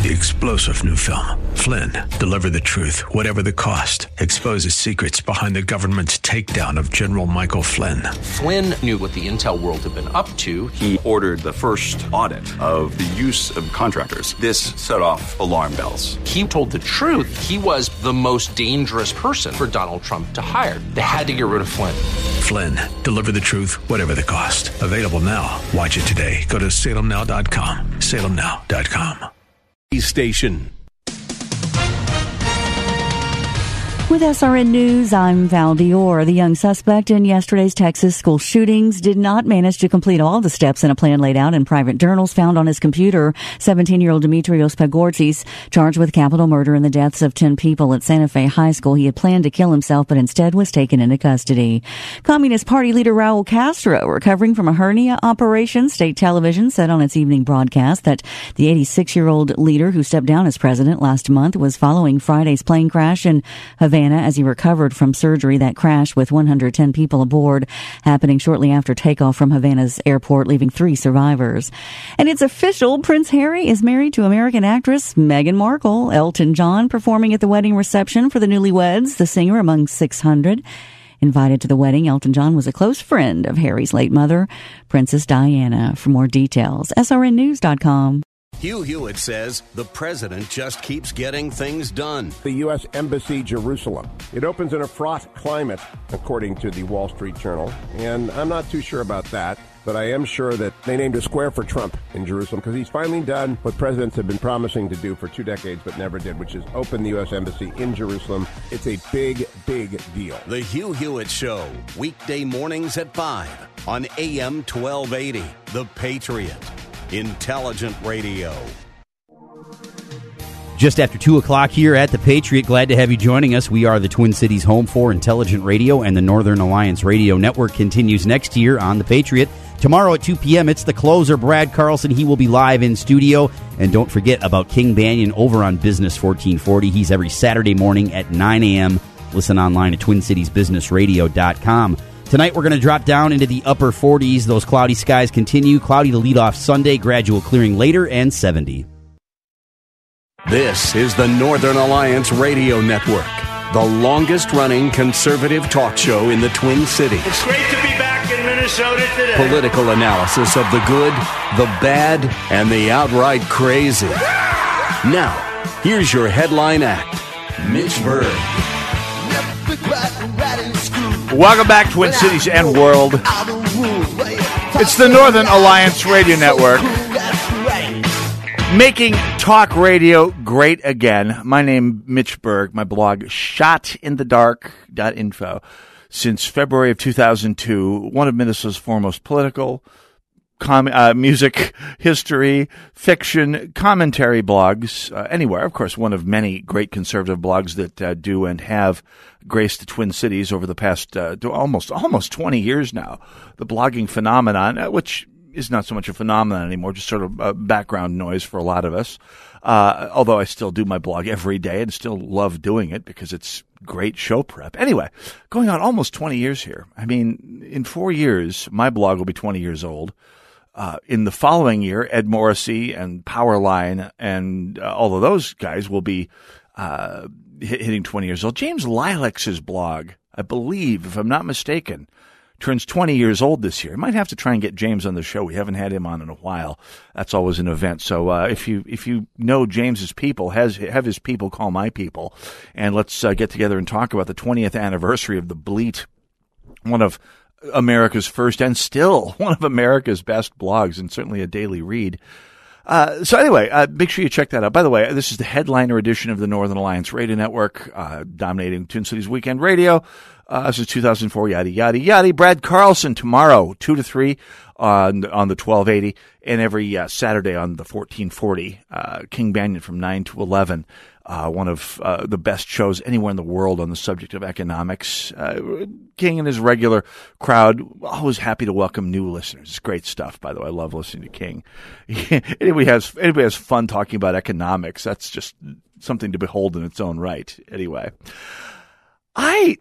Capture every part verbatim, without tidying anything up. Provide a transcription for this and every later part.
The explosive new film, Flynn, deliver the truth, whatever the cost, exposes secrets behind the government's takedown of General Michael Flynn. Flynn knew what the intel world had been up to. He ordered the first audit of the use of contractors. This set off alarm bells. He told the truth. He was the most dangerous person for Donald Trump to hire. They had to get rid of Flynn. Flynn, deliver the truth, whatever the cost. Available now. Watch it today. Go to salem now dot com. salem now dot com. Station. With S R N News, I'm Val Dior. The young suspect in yesterday's Texas school shootings did not manage to complete all the steps in a plan laid out in private journals found on his computer. seventeen-year-old Demetrios Pagortzis, charged with capital murder in the deaths of ten people at Santa Fe High School. He had planned to kill himself, but instead was taken into custody. Communist Party leader Raul Castro, recovering from a hernia operation. State television said on its evening broadcast that the eighty-six-year-old leader who stepped down as president last month was following Friday's plane crash in Havana as he recovered from surgery. That crash with one hundred ten people aboard, happening shortly after takeoff from Havana's airport, leaving three survivors. And it's official, Prince Harry is married to American actress Meghan Markle. Elton John performing at the wedding reception for the newlyweds, the singer among six hundred. Invited to the wedding, Elton John was a close friend of Harry's late mother, Princess Diana. For more details, S R N news dot com. Hugh Hewitt says the president just keeps getting things done. The U S Embassy, Jerusalem. It opens in a fraught climate, according to the Wall Street Journal, and I'm not too sure about that, but I am sure that they named a square for Trump in Jerusalem because he's finally done what presidents have been promising to do for two decades but never did, which is open the U S Embassy in Jerusalem. It's a big, big deal. The Hugh Hewitt Show, weekday mornings at five on A M twelve eighty. The Patriot. Intelligent Radio. Just after two o'clock here at The Patriot, glad to have you joining us. We are the Twin Cities home for Intelligent Radio, and the Northern Alliance Radio Network continues next year on The Patriot. Tomorrow at two p.m., it's the closer, Brad Carlson. He will be live in studio. And don't forget about King Banyan over on Business fourteen forty. He's every Saturday morning at nine a.m. Listen online at twin cities business radio dot com. Tonight, we're going to drop down into the upper forties. Those cloudy skies continue. Cloudy to lead off Sunday, gradual clearing later, and seventy. This is the Northern Alliance Radio Network, the longest-running conservative talk show in the Twin Cities. It's great to be back in Minnesota today. Political analysis of the good, the bad, and the outright crazy. Now, here's your headline act, Mitch Berg. Welcome back, Twin Cities and world. It's the Northern Alliance Radio Network, making talk radio great again. My name, Mitch Berg. My blog, shot in the dark dot info. Since February of two thousand two, one of Minnesota's foremost political, com- uh, music, history, fiction, commentary blogs, uh, anywhere. Of course, one of many great conservative blogs that uh, do and have graced the Twin Cities over the past uh, almost almost twenty years now. The blogging phenomenon, uh, which is not so much a phenomenon anymore, just sort of uh, background noise for a lot of us. Uh, although I still do my blog every day and still love doing it because it's great show prep. Anyway, going on almost twenty years here. I mean, in four years, my blog will be twenty years old. Uh, in the following year, Ed Morrissey and Powerline and uh, all of those guys will be uh, hit, hitting twenty years old. James Lilex's blog, I believe, if I'm not mistaken, turns twenty years old this year. I might have to try and get James on the show. We haven't had him on in a while. That's always an event. So uh, if you if you know James's people, has have his people call my people, and let's uh, get together and talk about the twentieth anniversary of the Bleat, one of America's first and still one of America's best blogs, and certainly a daily read. Uh, so anyway, uh, make sure you check that out. By the way, this is the headliner edition of the Northern Alliance Radio Network, uh, dominating Twin Cities Weekend Radio. Uh, since two thousand four, yada, yada, yada. Brad Carlson tomorrow, two to three on, on the twelve eighty, and every uh, Saturday on the fourteen forty. Uh, King Banyan from nine to eleven. Uh, one of uh, the best shows anywhere in the world on the subject of economics. Uh, King and his regular crowd, always happy to welcome new listeners. It's great stuff, by the way. I love listening to King. anybody has anybody has fun talking about economics, that's just something to behold in its own right. Anyway, I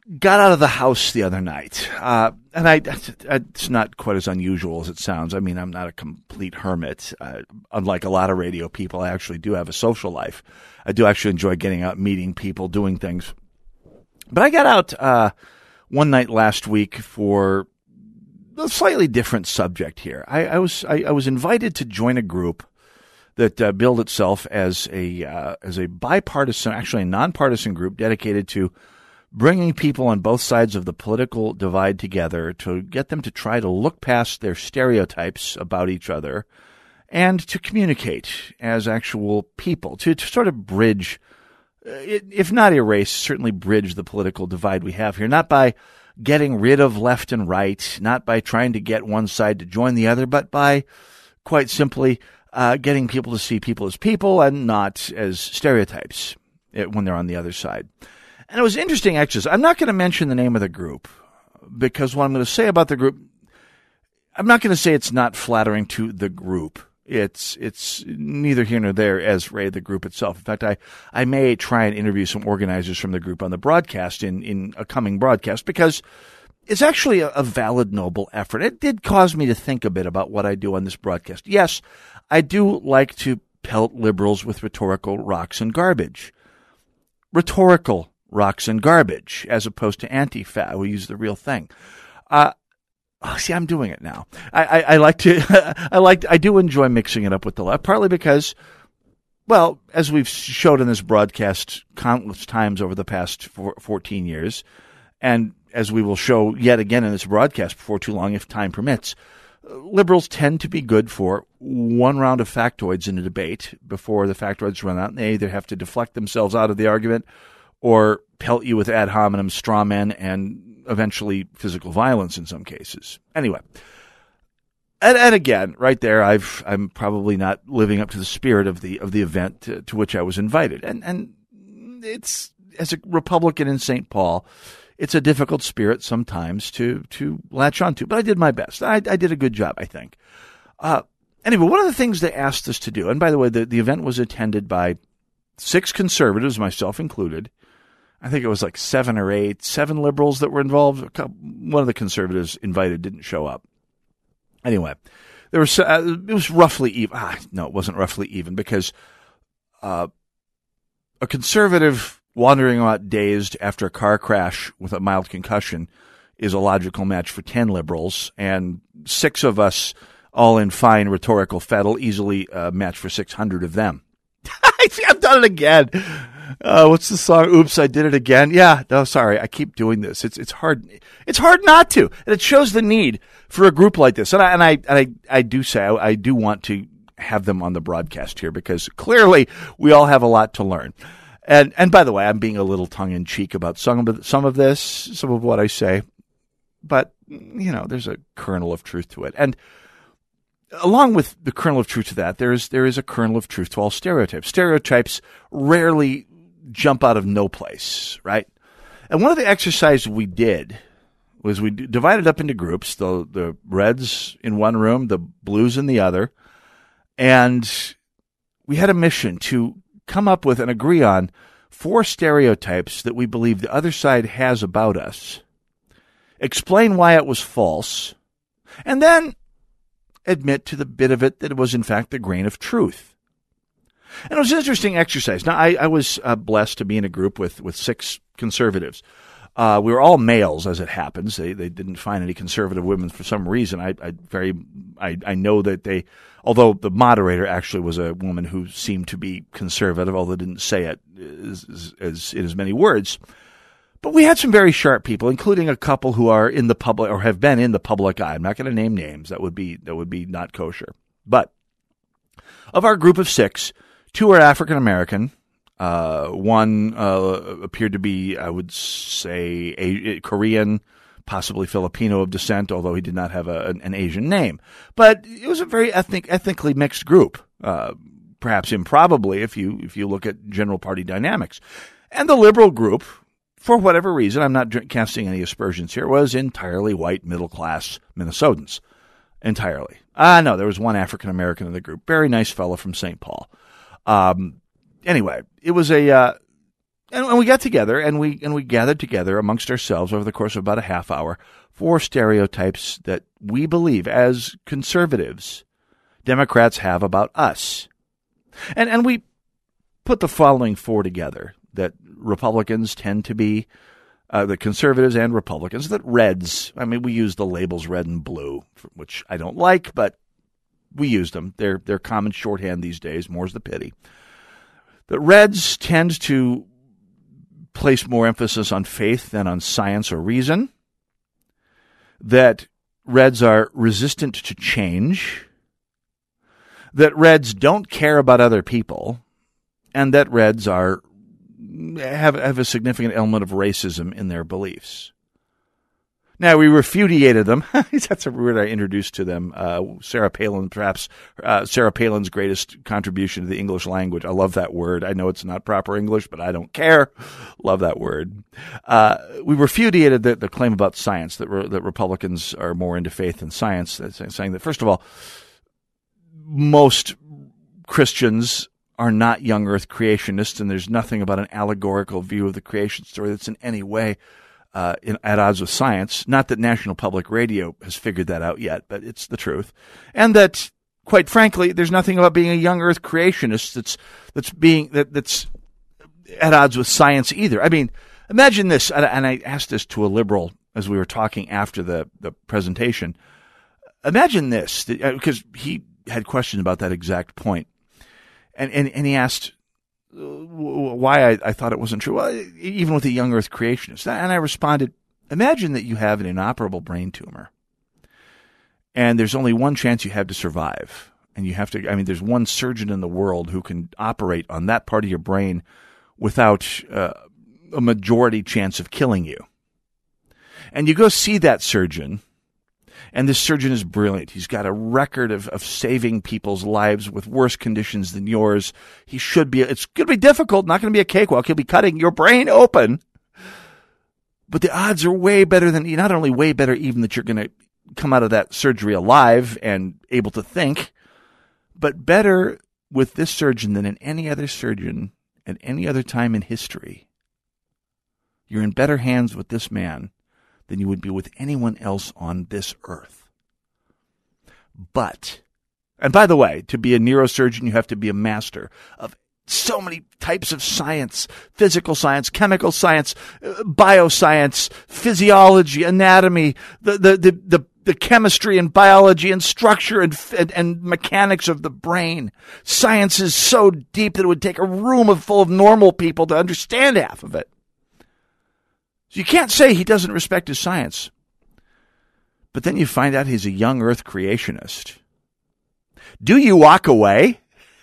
got out of the house the other night, uh, and I, it's not quite as unusual as it sounds. I mean, I'm not a complete hermit. Uh, unlike a lot of radio people, I actually do have a social life. I do actually enjoy getting out, meeting people, doing things. But I got out uh, one night last week for a slightly different subject here. I, I was I, I was invited to join a group that uh, billed itself as a uh, as a bipartisan, actually a nonpartisan group dedicated to bringing people on both sides of the political divide together to get them to try to look past their stereotypes about each other and to communicate as actual people, to, to sort of bridge, if not erase, certainly bridge the political divide we have here, not by getting rid of left and right, not by trying to get one side to join the other, but by quite simply uh, getting people to see people as people and not as stereotypes when they're on the other side. And it was interesting exercise. I'm not going to mention the name of the group because what I'm going to say about the group, I'm not going to say it's not flattering to the group. It's it's neither here nor there as Ray, the group itself. In fact, I, I may try and interview some organizers from the group on the broadcast in, in a coming broadcast because it's actually a, a valid, noble effort. It did cause me to think a bit about what I do on this broadcast. Yes, I do like to pelt liberals with rhetorical rocks and garbage. Rhetorical rocks and garbage, as opposed to anti-fat, who use the real thing. Uh, oh, see, I'm doing it now. I, I, I like to, I like, I do enjoy mixing it up with the left, partly because, well, as we've showed in this broadcast countless times over the past four, fourteen years, and as we will show yet again in this broadcast before too long, if time permits, liberals tend to be good for one round of factoids in a debate before the factoids run out, and they either have to deflect themselves out of the argument or pelt you with ad hominem straw men and eventually physical violence in some cases. Anyway, and, and again, right there, I've I'm probably not living up to the spirit of the of the event to, to which I was invited, and and it's as a Republican in Saint Paul, it's a difficult spirit sometimes to to latch onto, but I did my best. I, I did a good job, I think. Uh, anyway, one of the things they asked us to do, and by the way, the, the event was attended by six conservatives, myself included. I think it was like seven or eight, seven liberals that were involved. A couple, one of the conservatives invited didn't show up. Anyway, there was uh, it was roughly even. Ah, no, it wasn't roughly even because uh, a conservative wandering out dazed after a car crash with a mild concussion is a logical match for ten liberals, and six of us, all in fine rhetorical fettle, easily uh, match for six hundred of them. See, I've done it again. Uh, what's the song? Oops, I did it again. Yeah, no, sorry. I keep doing this. It's it's hard. It's hard not to, and it shows the need for a group like this. And I and I and I, I do say I, I do want to have them on the broadcast here because clearly we all have a lot to learn. And and by the way, I'm being a little tongue in cheek about some of some of this, some of what I say, but you know, there's a kernel of truth to it. And along with the kernel of truth to that, there is there is a kernel of truth to all stereotypes. Stereotypes rarely jump out of no place, right? And one of the exercises we did was we divided up into groups, the the reds in one room, the blues in the other, and we had a mission to come up with and agree on four stereotypes that we believe the other side has about us, explain why it was false, and then admit to the bit of it that it was in fact the grain of truth. And it was an interesting exercise. Now, I, I was uh, blessed to be in a group with, with six conservatives. Uh, we were all males, as it happens. They they didn't find any conservative women for some reason. I I very I, I know that they, although the moderator actually was a woman who seemed to be conservative, although didn't say it as, as, as in as many words. But we had some very sharp people, including a couple who are in the public or have been in the public eye. I'm not going to name names. That would be that would be not kosher. But of our group of six, two are African American. Uh, one uh, appeared to be, I would say, a, Korean, possibly Filipino of descent, although he did not have a, an, an Asian name. But it was a very ethnic, ethnically mixed group, uh, perhaps improbably if you if you look at general party dynamics. And the liberal group, for whatever reason, I'm not casting any aspersions here, was entirely white, middle-class Minnesotans. Entirely. Ah, no, there was one African American in the group. Very nice fellow from Saint Paul. Um, anyway, it was a uh, and, and we got together and we and we gathered together amongst ourselves over the course of about a half hour for stereotypes that we believe as conservatives Democrats have about us. And and we put the following four together: that Republicans tend to be, uh, the conservatives and Republicans, that reds, I mean, we use the labels red and blue, which I don't like, but we use them. They're, they're common shorthand these days, more's the pity. That reds tend to place more emphasis on faith than on science or reason. That reds are resistant to change. That reds don't care about other people. And that reds are have have a significant element of racism in their beliefs. Now, we refudiated them. That's a word I introduced to them. Uh, Sarah Palin, perhaps uh, Sarah Palin's greatest contribution to the English language. I love that word. I know it's not proper English, but I don't care. Love that word. Uh, we refudiated the, the claim about science, that, re- that Republicans are more into faith than science, that's saying that, first of all, most Christians are not young earth creationists, and there's nothing about an allegorical view of the creation story that's in any way uh, in, at odds with science. Not that National Public Radio has figured that out yet, but it's the truth. And that, quite frankly, there's nothing about being a young earth creationist that's that's being that that's at odds with science either. I mean, imagine this, and, and I asked this to a liberal as we were talking after the, the presentation. Imagine this, because he had questions about that exact point. And, and and he asked why I, I thought it wasn't true, well, even with a young earth creationist. And I responded, imagine that you have an inoperable brain tumor, and there's only one chance you have to survive. And you have to, I mean, there's one surgeon in the world who can operate on that part of your brain without uh, a majority chance of killing you. And you go see that surgeon, and this surgeon is brilliant. He's got a record of, of saving people's lives with worse conditions than yours. He should be, it's going to be difficult, not going to be a cakewalk. He'll be cutting your brain open. But the odds are way better than, not only way better even that you're going to come out of that surgery alive and able to think, but better with this surgeon than in any other surgeon at any other time in history. You're in better hands with this man than you would be with anyone else on this earth. But, and by the way, to be a neurosurgeon, you have to be a master of so many types of science: physical science, chemical science, bioscience, physiology, anatomy, the the the the, the chemistry and biology and structure and, and and mechanics of the brain. Science is so deep that it would take a room of, full of normal people to understand half of it. So you can't say he doesn't respect his science. But then you find out he's a young earth creationist. Do you walk away?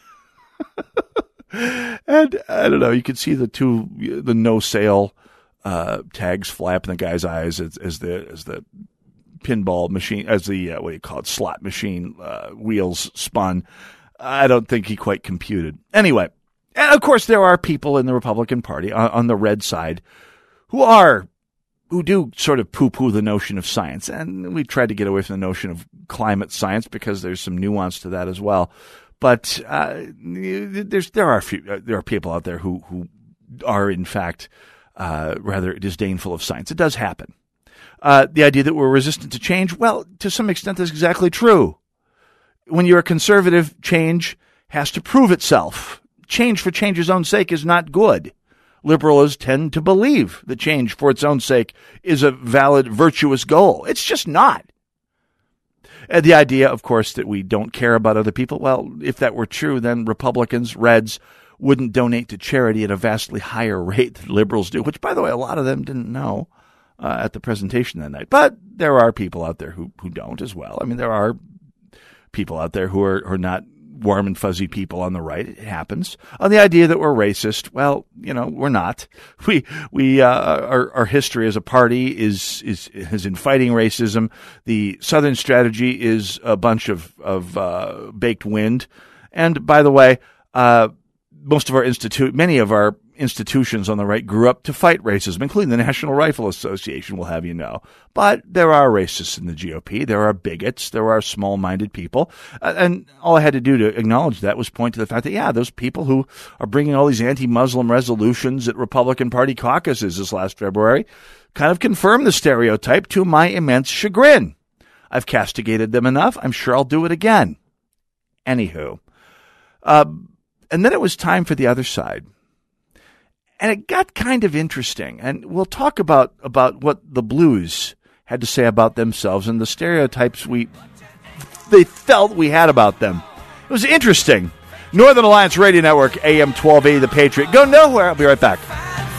And I don't know, you can see the two, the no sale uh, tags fly up in the guy's eyes as, as the as the pinball machine, as the, uh, what do you call it, slot machine uh, wheels spun. I don't think he quite computed. Anyway, and of course there are people in the Republican Party on, on the red side who are, who do sort of poo-poo the notion of science. And we tried to get away from the notion of climate science because there's some nuance to that as well. But uh, there's there are few, uh, there are people out there who who are in fact uh, rather disdainful of science. It does happen. Uh, the idea that we're resistant to change, well, to some extent, that's exactly true. When you're a conservative, change has to prove itself. Change for change's own sake is not good. Liberals tend to believe that change for its own sake is a valid, virtuous goal. It's just not. And the idea, of course, that we don't care about other people, well, if that were true, then Republicans, Reds, wouldn't donate to charity at a vastly higher rate than liberals do, which, by the way, a lot of them didn't know uh, at the presentation that night. But there are people out there who, who don't as well. I mean, there are people out there who are, who are not warm and fuzzy people on the right. It happens. On the idea that we're racist, well, you know, we're not. We, we, uh, our, our history as a party is, is, is in fighting racism. The Southern strategy is a bunch of, of, uh, baked wind. And by the way, uh, most of our institute, many of our institutions on the right grew up to fight racism, including the National Rifle Association, will have you know. But there are racists in the G O P. There are bigots. There are small-minded people. Uh, and all I had to do to acknowledge that was point to the fact that, yeah, those people who are bringing all these anti-Muslim resolutions at Republican Party caucuses this last February kind of confirmed the stereotype to my immense chagrin. I've castigated them enough. I'm sure I'll do it again. Anywho. Uh, and then it was time for the other side. And it got kind of interesting. And we'll talk about, about what the Blues had to say about themselves and the stereotypes we they felt we had about them. It was interesting. Northern Alliance Radio Network, A M twelve eighty, The Patriot. Go nowhere. I'll be right back.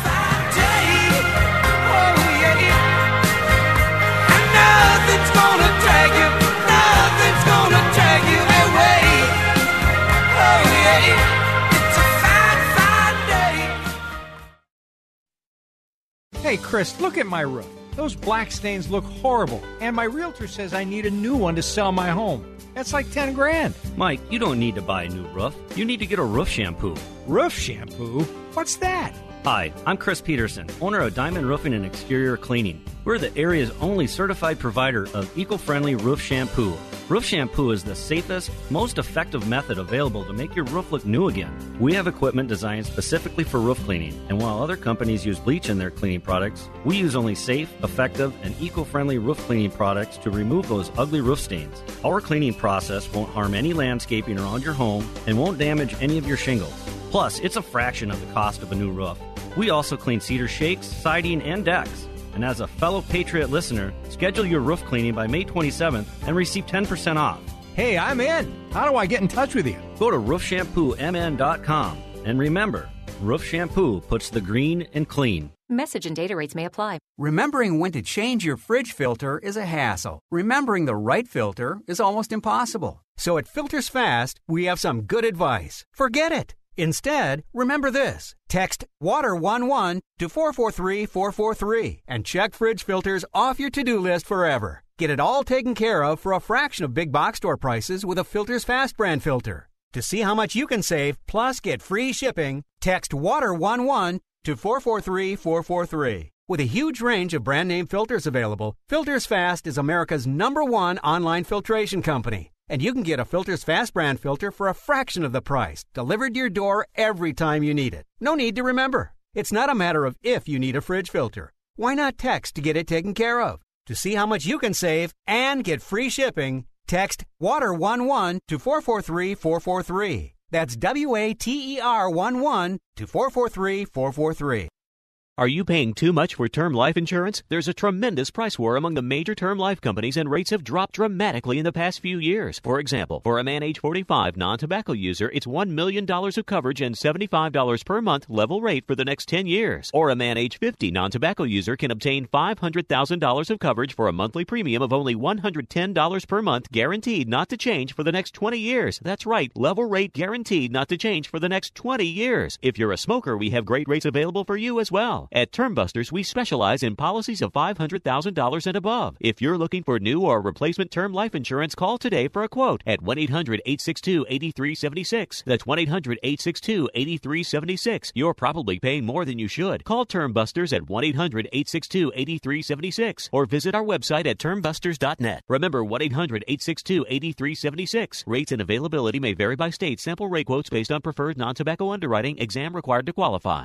Hey, Chris, look at my roof. Those black stains look horrible, and my realtor says I need a new one to sell my home. That's like ten grand. Mike, you don't need to buy a new roof. You need to get a roof shampoo. Roof shampoo? What's that? Hi, I'm Chris Peterson, owner of Diamond Roofing and Exterior Cleaning. We're the area's only certified provider of eco-friendly roof shampoo. Roof shampoo is the safest, most effective method available to make your roof look new again. We have equipment designed specifically for roof cleaning, and while other companies use bleach in their cleaning products, we use only safe, effective, and eco-friendly roof cleaning products to remove those ugly roof stains. Our cleaning process won't harm any landscaping around your home and won't damage any of your shingles. Plus, it's a fraction of the cost of a new roof. We also clean cedar shakes, siding, and decks. And as a fellow Patriot listener, schedule your roof cleaning by May twenty-seventh and receive ten percent off. Hey, I'm in. How do I get in touch with you? Go to roof shampoo m n dot com. And remember, Roof Shampoo puts the green in clean. Message and data rates may apply. Remembering when to change your fridge filter is a hassle. Remembering the right filter is almost impossible. So at Filters Fast, we have some good advice. Forget it. Instead, remember this. Text water one one to four four three four four three and check fridge filters off your to-do list forever. Get it all taken care of for a fraction of big box store prices with a Filters Fast brand filter. To see how much you can save, plus get free shipping, text water one one to four four three four four three. With a huge range of brand name filters available, Filters Fast is America's number one online filtration company. And you can get a Filters Fast brand filter for a fraction of the price, delivered to your door every time you need it. No need to remember. It's not a matter of if you need a fridge filter. Why not text to get it taken care of? To see how much you can save and get free shipping, text water one one to four four three four four three. That's W A T E R one one to four four three four four three. Are you paying too much for term life insurance? There's a tremendous price war among the major term life companies, and rates have dropped dramatically in the past few years. For example, for a man age forty-five non-tobacco user, it's one million dollars of coverage and seventy-five dollars per month level rate for the next ten years. Or a man age fifty non-tobacco user can obtain five hundred thousand dollars of coverage for a monthly premium of only one hundred ten dollars per month, guaranteed not to change for the next twenty years. That's right, level rate guaranteed not to change for the next twenty years. If you're a smoker, we have great rates available for you as well. At Term Busters, we specialize in policies of five hundred thousand dollars and above. If you're looking for new or replacement term life insurance, call today for a quote at one eight hundred eight six two eight three seven six. That's one eight hundred eight six two eight three seven six. You're probably paying more than you should. Call Term Busters at one eight hundred eight six two eight three seven six or visit our website at term busters dot net. Remember, one eight hundred eight six two eight three seven six. Rates and availability may vary by state. Sample rate quotes based on preferred non-tobacco underwriting. Exam required to qualify.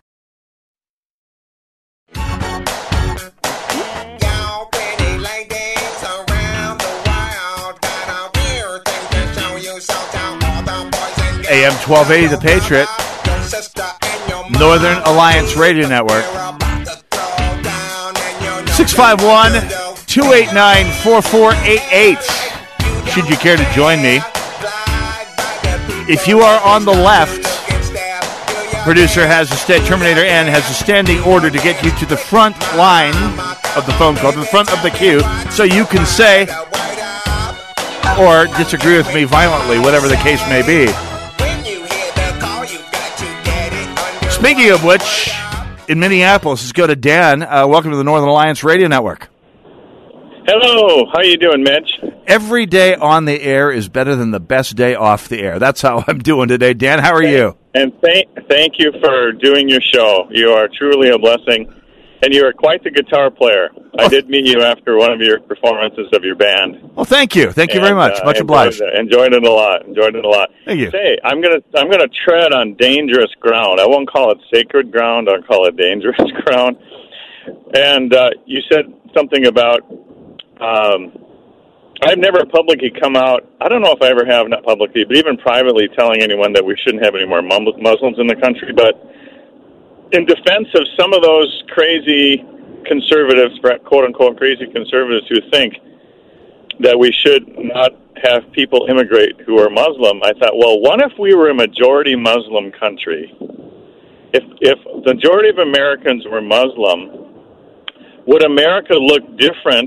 A M twelve eighty, The Patriot, Northern Alliance Radio Network. six five one, two eight nine, four four eight eight. Should you care to join me? If you are on the left, producer has a sta- Terminator N has a standing order to get you to the front line of the phone call, to the front of the queue, so you can say or disagree with me violently, whatever the case may be. Speaking of which, in Minneapolis, let's go to Dan. Uh, welcome to the Northern Alliance Radio Network. Hello, how you doing, Mitch? Every day on the air is better than the best day off the air. That's how I'm doing today. Dan, how are you? And thank thank you for doing your show. You are truly a blessing, and you are quite the guitar player. I did meet you after one of your performances of your band. Well, thank you. Thank you and, very much. Uh, much obliged. Enjoyed it, enjoyed it a lot. Enjoyed it a lot. Thank you. Say, I'm gonna I'm gonna tread on dangerous ground. I won't call it sacred ground. I'll call it dangerous ground. And uh, you said something about. Um, I've never publicly come out, I don't know if I ever have, not publicly, but even privately telling anyone that we shouldn't have any more Muslims in the country. But in defense of some of those crazy conservatives, quote-unquote crazy conservatives who think that we should not have people immigrate who are Muslim, I thought, well, what if we were a majority Muslim country? If, if the majority of Americans were Muslim, would America look different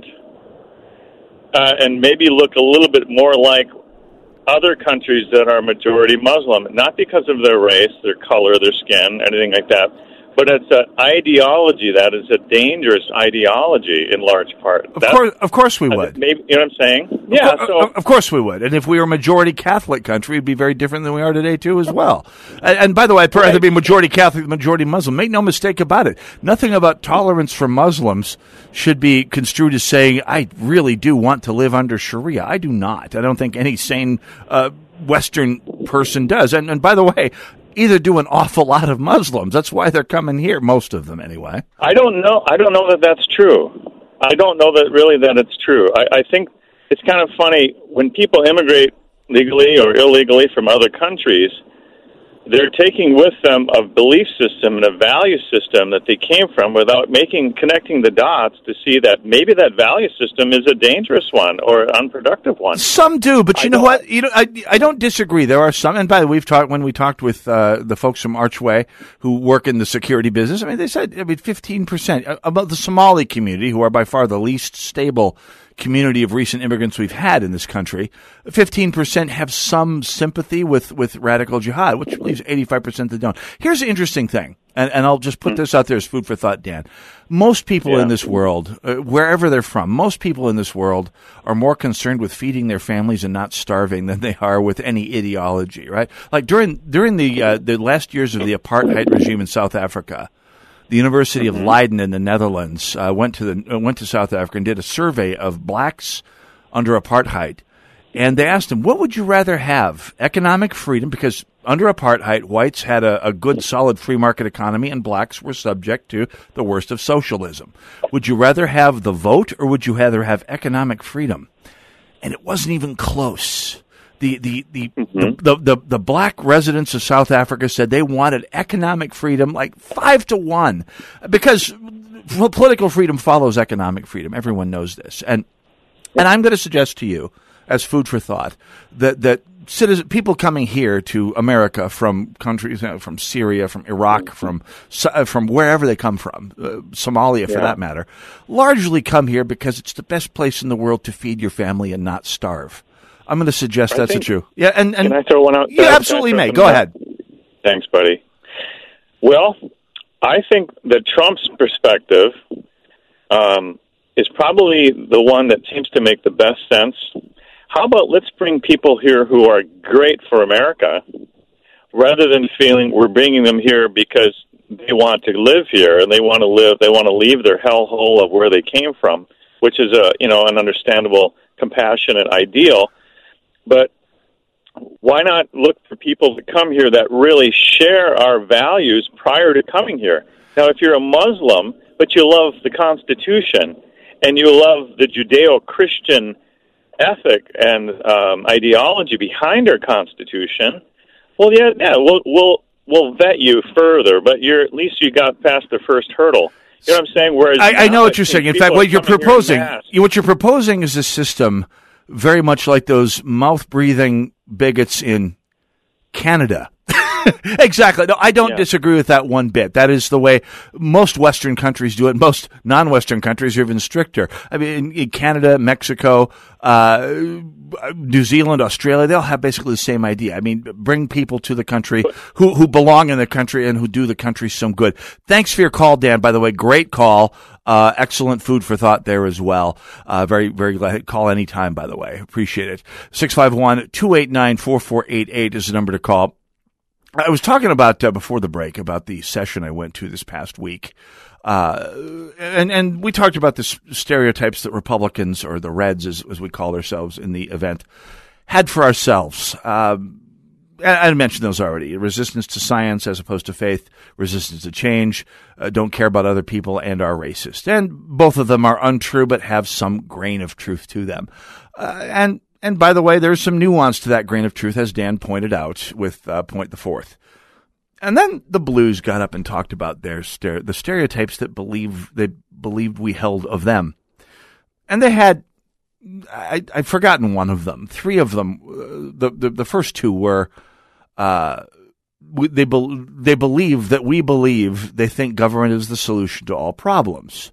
Uh, and maybe look a little bit more like other countries that are majority Muslim, not because of their race, their color, their skin, anything like that, but it's an ideology that is a dangerous ideology in large part. Of course, of course we would. Maybe, you know what I'm saying? Yeah. Of, so, of, of course we would. And if we were a majority Catholic country, it'd be very different than we are today, too, as well. And, and by the way, I'd rather be majority Catholic, majority Muslim. Make no mistake about it. Nothing about tolerance for Muslims should be construed as saying, I really do want to live under Sharia. I do not. I don't think any sane uh, Western person does. And, and by the way, either do an awful lot of Muslims. That's why they're coming here, most of them anyway. I don't know. I don't know that that's true. I don't know that really that it's true. I, I think it's kind of funny when people immigrate legally or illegally from other countries, they're taking with them a belief system and a value system that they came from without making connecting the dots to see that maybe that value system is a dangerous one or an unproductive one. Some do, but you I know what? You know, I I don't disagree. There are some, and by the way, we've talked when we talked with uh, the folks from Archway who work in the security business. I mean, they said I mean fifteen percent about the Somali community, who are by far the least stable community of recent immigrants we've had in this country. fifteen percent have some sympathy with, with radical jihad, which leaves eighty-five percent that don't. Here's the interesting thing, and, and I'll just put this out there as food for thought, Dan. Most people yeah. in this world, uh, wherever they're from, most people in this world are more concerned with feeding their families and not starving than they are with any ideology, right? Like during during the uh, the last years of the apartheid regime in South Africa, the University of Leiden in the Netherlands uh, went to the uh, went to South Africa and did a survey of blacks under apartheid, and they asked them, "What would you rather have? Economic freedom, because under apartheid, whites had a, a good, solid free market economy, and blacks were subject to the worst of socialism. Would you rather have the vote, or would you rather have economic freedom?" And it wasn't even close. The the the, mm-hmm. the, the the the black residents of South Africa said they wanted economic freedom like five to one, because political freedom follows economic freedom. Everyone knows this, and and I'm going to suggest to you, as food for thought, that that citizen people coming here to America from countries, you know, from Syria, from Iraq, from from wherever they come from, uh, Somalia for yeah. that matter, largely come here because it's the best place in the world to feed your family and not starve. I'm going to suggest I that's think, true. Yeah, and, and can I throw one out? You absolutely may. Go ahead. Thanks, buddy. Well, I think that Trump's perspective um, is probably the one that seems to make the best sense. How about let's bring people here who are great for America, rather than feeling we're bringing them here because they want to live here and they want to live, they want to leave their hellhole of where they came from, which is a you know an understandable, compassionate ideal. But why not look for people to come here that really share our values prior to coming here? Now, if you're a Muslim, but you love the Constitution, and you love the Judeo-Christian ethic and um, ideology behind our Constitution, well, yeah, yeah, we'll, we'll, we'll vet you further, but you're at least you got past the first hurdle. You know what I'm saying? Whereas I, I know what you're saying. In fact, what you're proposing, what you're proposing is a system very much like those mouth-breathing bigots in Canada. Exactly. No, I don't Yeah. disagree with that one bit. That is the way most Western countries do it. Most non-Western countries are even stricter. I mean, in, in Canada, Mexico, uh, New Zealand, Australia, they all have basically the same idea. I mean, bring people to the country who, who belong in the country and who do the country some good. Thanks for your call, Dan, by the way. Great call. Uh, excellent food for thought there as well. Uh, very, very glad. Call anytime, by the way. Appreciate it. six five one, two eight nine, four four eight eight is the number to call. I was talking about, uh, before the break, about the session I went to this past week. Uh, and, and we talked about the stereotypes that Republicans, or the Reds, as, as we call ourselves in the event, had for ourselves. Um, I mentioned those already. Resistance to science as opposed to faith, resistance to change, uh, don't care about other people, and are racist. And both of them are untrue, but have some grain of truth to them. Uh, and, and by the way, there's some nuance to that grain of truth, as Dan pointed out with uh, Point the Fourth. And then the Blues got up and talked about their stere- the stereotypes that believe they believed we held of them. And they had, I, I've forgotten one of them. Three of them, uh, the, the the first two were, uh, we, they be, they believe that we believe they think government is the solution to all problems.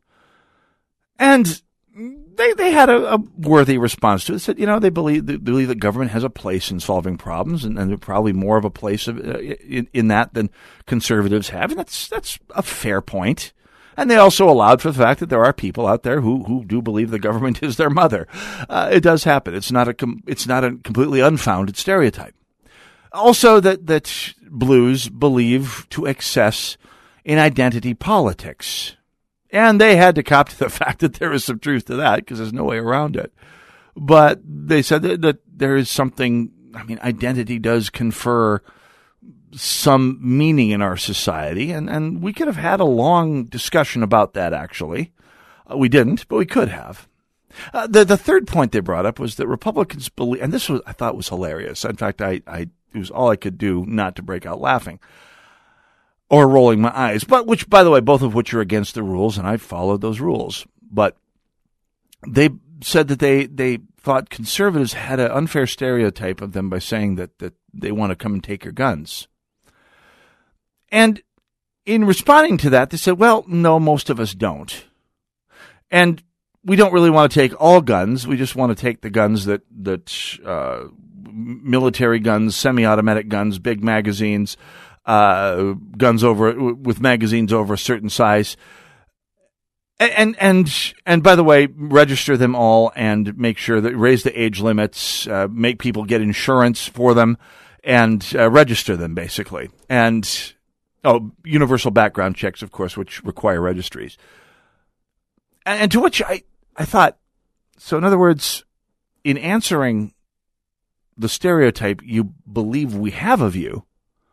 And they they had a, a worthy response to it. They said, you know, they believe they believe that government has a place in solving problems, and, and probably more of a place of, uh, in, in that than conservatives have. And that's that's a fair point. And they also allowed for the fact that there are people out there who, who do believe the government is their mother. Uh, it does happen. It's not a com- it's not a completely unfounded stereotype. Also, that that Blues believe to excess in identity politics. And they had to cop to the fact that there is some truth to that, because there's no way around it. But they said that, that there is something, I mean, identity does confer some meaning in our society, and, and we could have had a long discussion about that, actually. Uh, we didn't, but we could have. Uh, the the third point they brought up was that Republicans believe, and this was, I thought was hilarious. In fact, I, I it was all I could do not to break out laughing or rolling my eyes, but which, by the way, both of which are against the rules, and I followed those rules. But they said that they, they thought conservatives had an unfair stereotype of them by saying that, that they want to come and take your guns. And in responding to that, they said, well, no, most of us don't. And we don't really want to take all guns. We just want to take the guns that, that uh, military guns, semi-automatic guns, big magazines, uh, guns over with magazines over a certain size. And, and, and by the way, register them all and make sure that raise the age limits, uh, make people get insurance for them, and uh, register them, basically. And, oh, universal background checks, of course, which require registries. And, and to which I, I thought, so in other words, in answering the stereotype you believe we have of you,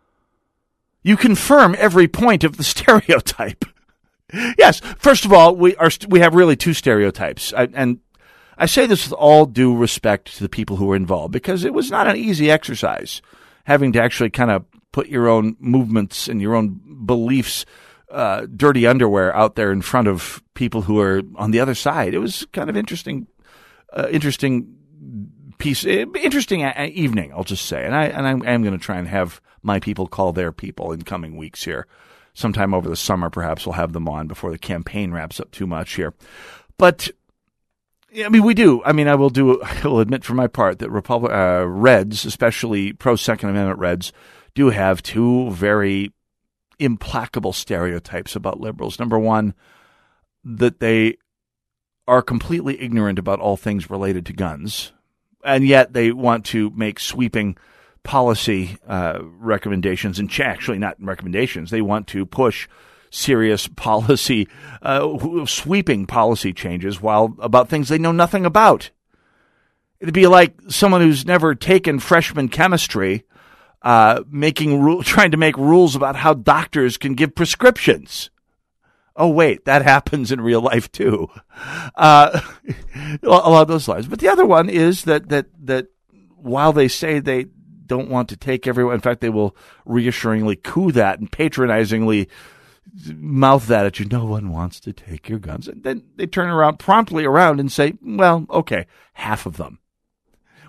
you confirm every point of the stereotype. Yes, first of all, we are we have really two stereotypes. I, and I say this with all due respect to the people who were involved, because it was not an easy exercise, having to actually kind of put your own movements and your own beliefs, uh, dirty underwear out there in front of people who are on the other side. It was kind of interesting, uh, interesting piece, interesting evening, I'll just say. And I and I'm, I'm going to try and have my people call their people in coming weeks here. Sometime over the summer, perhaps we'll have them on before the campaign wraps up too much here. But I mean, we do. I mean, I will do. I will admit for my part that Republic uh, Reds, especially pro Second Amendment Reds, do have two very implacable stereotypes about liberals. Number one, that they are completely ignorant about all things related to guns, and yet they want to make sweeping policy uh, recommendations, and ch- actually not recommendations. They want to push serious policy, uh, sweeping policy changes while about things they know nothing about. It'd be like someone who's never taken freshman chemistry uh, making ru- trying to make rules about how doctors can give prescriptions. Oh, wait, that happens in real life too. Uh, along those lines. But the other one is that that that while they say they don't want to take everyone, in fact, they will reassuringly coo that and patronizingly mouth that at you. No one wants to take your guns. And then they turn around promptly around and say, well, okay, half of them.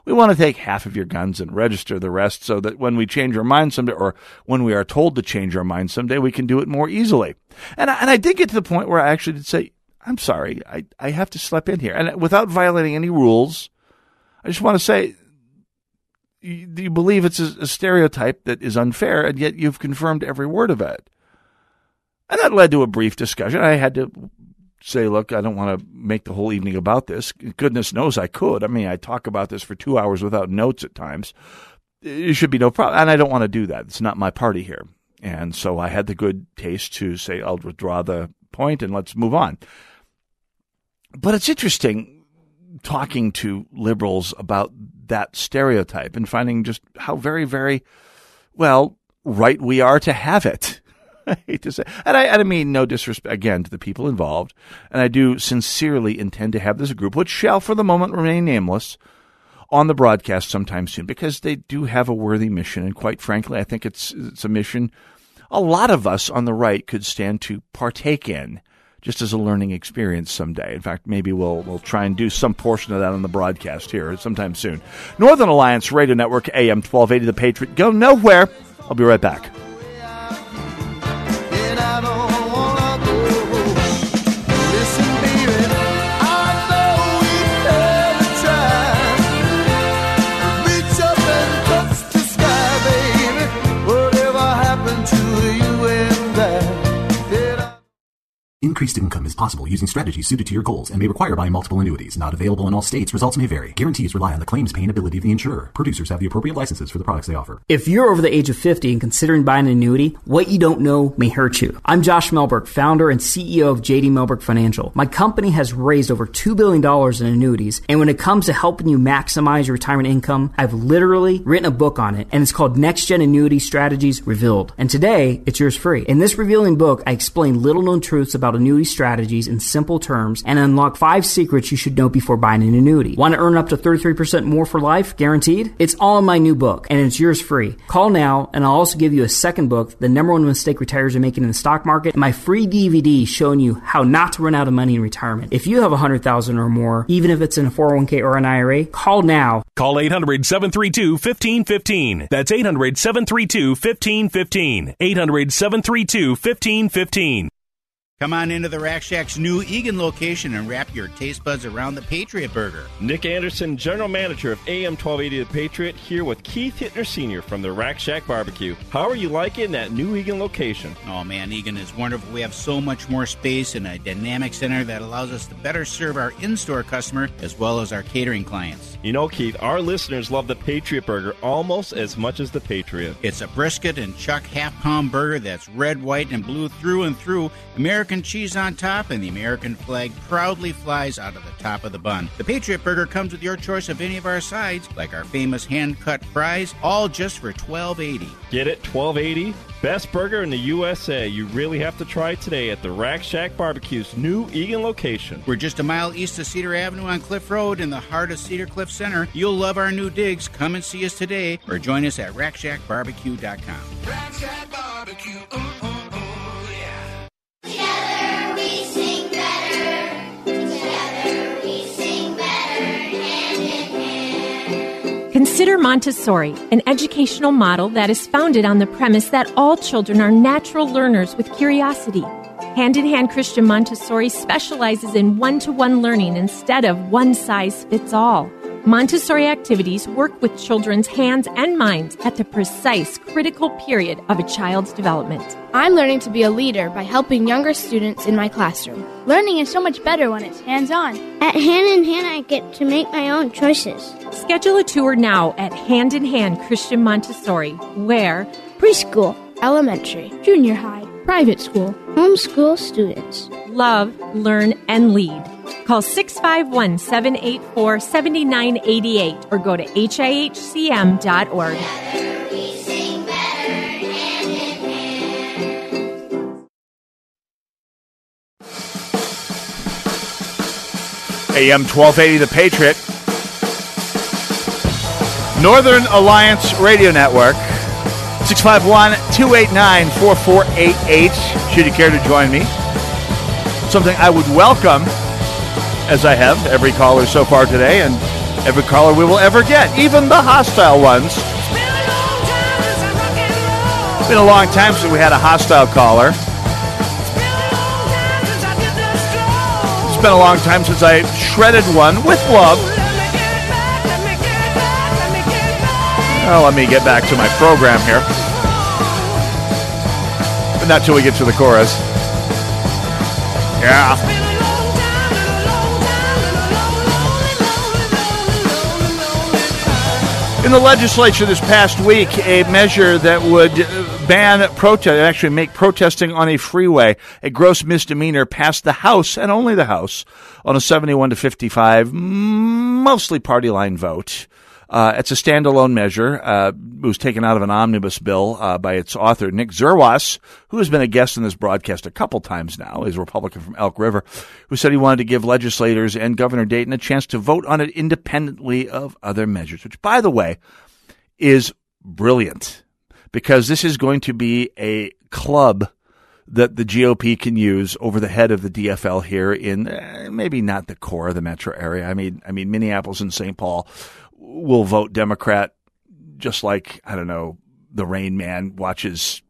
We want to take half of your guns and register the rest so that when we change our mind someday, or when we are told to change our mind someday, we can do it more easily. And I, and I did get to the point where I actually did say, I'm sorry, I, I have to slip in here. And without violating any rules, I just want to say, you, you believe it's a, a stereotype that is unfair, and yet you've confirmed every word of it. And that led to a brief discussion. I had to say, look, I don't want to make the whole evening about this. Goodness knows I could. I mean, I talk about this for two hours without notes at times. It should be no problem. And I don't want to do that. It's not my party here. And so I had the good taste to say, I'll withdraw the point and let's move on. But it's interesting talking to liberals about that stereotype and finding just how very, very, well, right we are to have it. I hate to say, and I, and I mean no disrespect, again, to the people involved, and I do sincerely intend to have this group, which shall for the moment remain nameless, on the broadcast sometime soon, because they do have a worthy mission, and quite frankly, I think it's it's a mission a lot of us on the right could stand to partake in, just as a learning experience someday. In fact, maybe we'll we'll try and do some portion of that on the broadcast here sometime soon. Northern Alliance Radio Network, A M twelve eighty, The Patriot. Go nowhere. I'll be right back. Increased income is possible using strategies suited to your goals and may require buying multiple annuities. Not available in all states. Results may vary. Guarantees rely on the claims paying ability of the insurer. Producers have the appropriate licenses for the products they offer. If you're over the age of fifty and considering buying an annuity, what you don't know may hurt you. I'm Josh Melberg, founder and C E O of J D Melberg Financial. My company has raised over two billion dollars in annuities, and when it comes to helping you maximize your retirement income, I've literally written a book on it, and it's called Next Gen Annuity Strategies Revealed. And today, it's yours free. In this revealing book, I explain little-known truths about annuity strategies in simple terms and unlock five secrets you should know before buying an annuity. Want to earn up to thirty-three percent more for life, guaranteed? It's all in my new book, and it's yours free. Call now, and I'll also give you a second book, The Number One Mistake Retirees Are Making in the Stock Market, and my free D V D showing you how not to run out of money in retirement. If you have one hundred thousand dollars or more, even if it's in a four oh one k or an I R A, call now. Call eight hundred, seven three two, one five one five. That's eight hundred, seven three two, one five one five. eight hundred, seven three two, one five one five. Come on into the Rack Shack's new Eagan location and wrap your taste buds around the Patriot Burger. Nick Anderson, General Manager of A M twelve eighty The Patriot, here with Keith Hittner Senior from the Rack Shack Barbecue. How are you liking that new Eagan location? Oh man, Eagan is wonderful. We have so much more space and a dynamic center that allows us to better serve our in-store customer as well as our catering clients. You know, Keith, our listeners love the Patriot Burger almost as much as the Patriot. It's a brisket and chuck half-pound burger that's red, white, and blue through and through. American cheese on top, and the American flag proudly flies out of the top of the bun. The Patriot Burger comes with your choice of any of our sides, like our famous hand-cut fries, all just for twelve eighty. Get it? twelve eighty? Best burger in the U S A. You really have to try it today at the Rack Shack Barbecue's new Eagan location. We're just a mile east of Cedar Avenue on Cliff Road in the heart of Cedar Cliff Center. You'll love our new digs. Come and see us today or join us at rack shack barbecue dot com. Rack Shack Barbecue, ooh, ooh, ooh, yeah. Together we sing better. Together we sing better. Hand in hand. Consider Montessori, an educational model that is founded on the premise that all children are natural learners with curiosity. Hand in Hand Christian Montessori specializes in one-to-one learning instead of one-size-fits-all. Montessori activities work with children's hands and minds at the precise, critical period of a child's development. I'm learning to be a leader by helping younger students in my classroom. Learning is so much better when it's hands-on. At Hand in Hand, I get to make my own choices. Schedule a tour now at Hand in Hand Christian Montessori, where preschool, elementary, junior high, private school, homeschool students love, learn, and lead. Call six five one, seven eight four, seven nine eight eight or go to H I H C M dot org. A M twelve eighty The Patriot. Northern Alliance Radio Network. six five one, two eight nine, four four eight eight. Should you care to join me? Something I would welcome, as I have every caller so far today, and every caller we will ever get, even the hostile ones. It's been a long time since we had a hostile caller. It's been a long time since I shredded one with love. Well, let me get back to my program here. But not till we get to the chorus. Yeah. In the legislature this past week, a measure that would ban protest, actually make protesting on a freeway a gross misdemeanor, passed the House, and only the House, on a seventy-one to fifty-five, mostly party line vote. Uh, it's a standalone measure. Uh, it was taken out of an omnibus bill uh, by its author, Nick Zerwas, who has been a guest in this broadcast a couple times now. He's a Republican from Elk River, who said he wanted to give legislators and Governor Dayton a chance to vote on it independently of other measures, which, by the way, is brilliant, because this is going to be a club that the G O P can use over the head of the D F L here in uh, maybe not the core of the metro area. I mean, I mean, Minneapolis and Saint Paul will vote Democrat, just like, I don't know, the Rain Man watches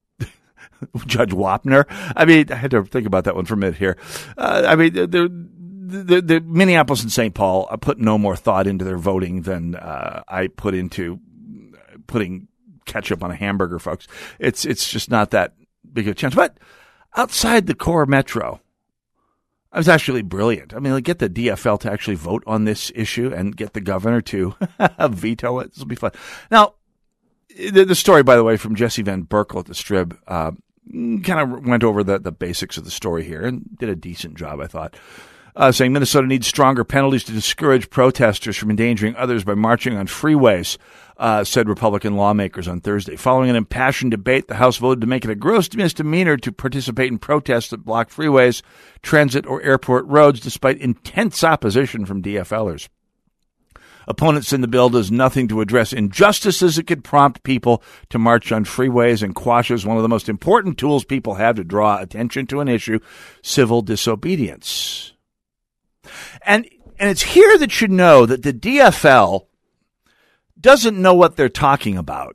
Judge Wapner. I mean, I had to think about that one for a minute here. Uh, I mean, the, the, the Minneapolis and Saint Paul put no more thought into their voting than uh, I put into putting ketchup on a hamburger, folks. It's it's just not that big of a chance. But outside the core metro, it was actually brilliant. I mean, like, get the D F L to actually vote on this issue and get the governor to veto it. This will be fun. Now, the, the story, by the way, from Jesse Van Berkel at the Strib, uh, kind of went over the, the basics of the story here and did a decent job, I thought. Uh, saying Minnesota needs stronger penalties to discourage protesters from endangering others by marching on freeways, uh, said Republican lawmakers on Thursday. Following an impassioned debate, the House voted to make it a gross misdemeanor to participate in protests that block freeways, transit, or airport roads, despite intense opposition from D F Lers. Opponents in the bill does nothing to address injustices that could prompt people to march on freeways and quashes one of the most important tools people have to draw attention to an issue, civil disobedience. And and it's here that you know that the D F L doesn't know what they're talking about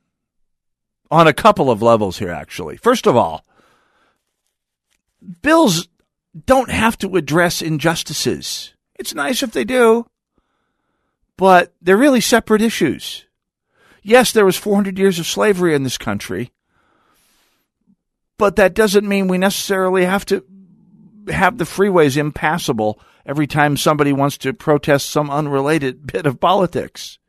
on a couple of levels here, actually. First of all, bills don't have to address injustices. It's nice if they do, but they're really separate issues. Yes, there was four hundred years of slavery in this country, but that doesn't mean we necessarily have to have the freeways impassable every time somebody wants to protest some unrelated bit of politics.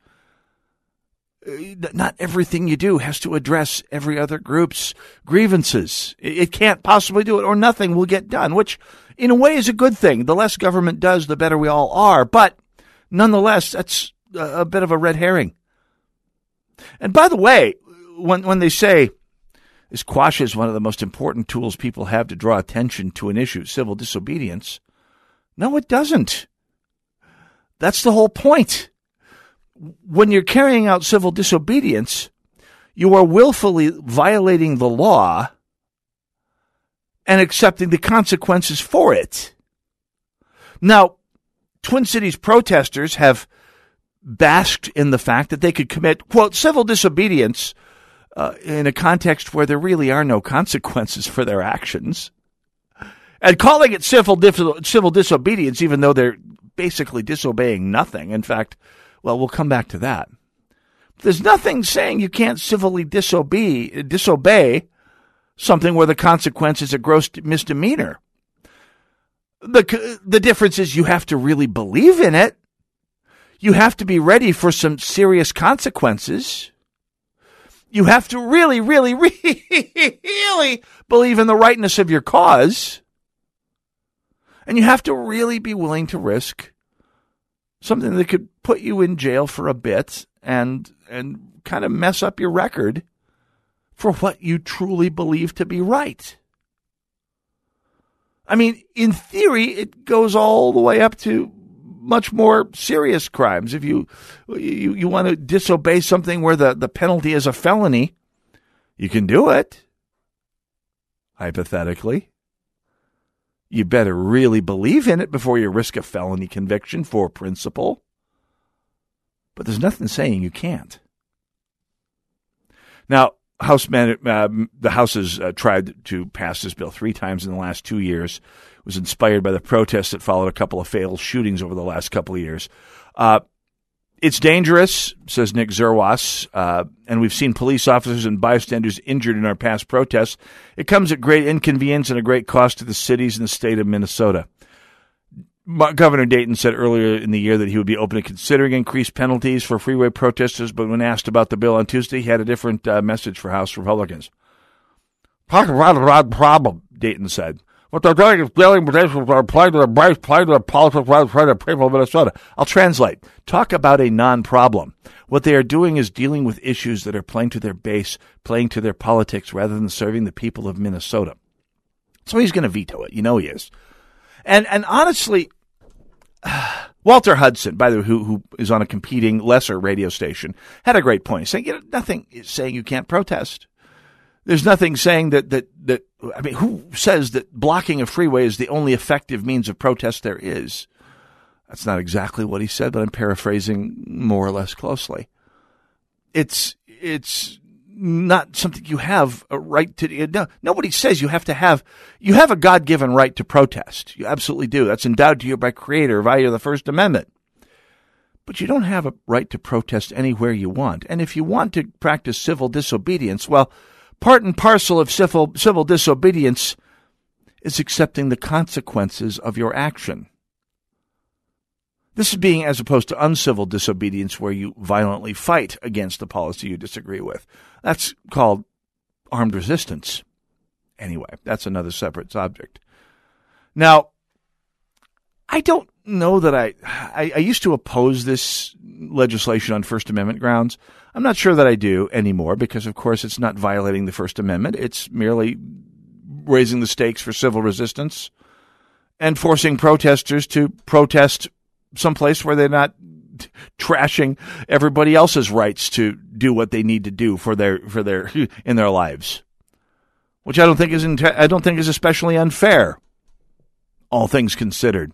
Not everything you do has to address every other group's grievances. It can't possibly do it, or nothing will get done, which in a way is a good thing. The less government does, the better we all are. But nonetheless, that's a bit of a red herring. And by the way, when when they say this quashes one of the most important tools people have to draw attention to an issue, civil disobedience, no, it doesn't. That's the whole point. When you're carrying out civil disobedience, you are willfully violating the law and accepting the consequences for it. Now, Twin Cities protesters have basked in the fact that they could commit, quote, civil disobedience uh, in a context where there really are no consequences for their actions. And calling it civil, dif- civil disobedience, even though they're basically disobeying nothing. In fact, well, we'll come back to that. There's nothing saying you can't civilly disobey, disobey something where the consequence is a gross misdemeanor. The, the difference is you have to really believe in it. You have to be ready for some serious consequences. You have to really, really, really believe in the rightness of your cause. And you have to really be willing to risk something that could put you in jail for a bit and and kind of mess up your record for what you truly believe to be right. I mean, in theory, it goes all the way up to much more serious crimes. If you you, you want to disobey something where the, the penalty is a felony, you can do it, hypothetically. You better really believe in it before you risk a felony conviction for principle. but there's nothing saying you can't. Now, House man, uh, the House has uh, tried to pass this bill three times in the last two years. It was inspired by the protests that followed a couple of fatal shootings over the last couple of years. Uh, it's dangerous, says Nick Zerwas, uh, and we've seen police officers and bystanders injured in our past protests. It comes at great inconvenience and a great cost to the cities and the state of Minnesota. Governor Dayton said earlier in the year that he would be open to considering increased penalties for freeway protesters, but when asked about the bill on Tuesday, he had a different uh, message for House Republicans. Talking about a broad problem, Dayton said. What they're doing is dealing with issues that apply to the rights, apply to the politics, apply to the people of Minnesota. I'll translate. Talk about a non-problem. What they are doing is dealing with issues that are playing to their base, playing to their politics, rather than serving the people of Minnesota. So he's going to veto it. You know he is. And and honestly, Walter Hudson, by the way, who, who is on a competing lesser radio station, had a great point. He's saying, you know, nothing is saying you can't protest. There's nothing saying that, that, that, I mean, who says that blocking a freeway is the only effective means of protest there is? That's not exactly what he said, but I'm paraphrasing more or less closely. It's, it's not something you have a right to. No, nobody says you have to have, you have a God-given right to protest. You absolutely do. That's endowed to you by Creator via the First Amendment. But you don't have a right to protest anywhere you want. And if you want to practice civil disobedience, well, part and parcel of civil, civil disobedience is accepting the consequences of your action. This is being as opposed to uncivil disobedience where you violently fight against the policy you disagree with. That's called armed resistance. Anyway, that's another separate subject. Now, I don't know that I, I, I used to oppose this legislation on First Amendment grounds. I'm not sure that I do anymore because, of course, it's not violating the First Amendment. It's merely raising the stakes for civil resistance and forcing protesters to protest someplace where they're not trashing everybody else's rights to do what they need to do for their for their in their lives, which I don't think is I don't think is especially unfair, all things considered.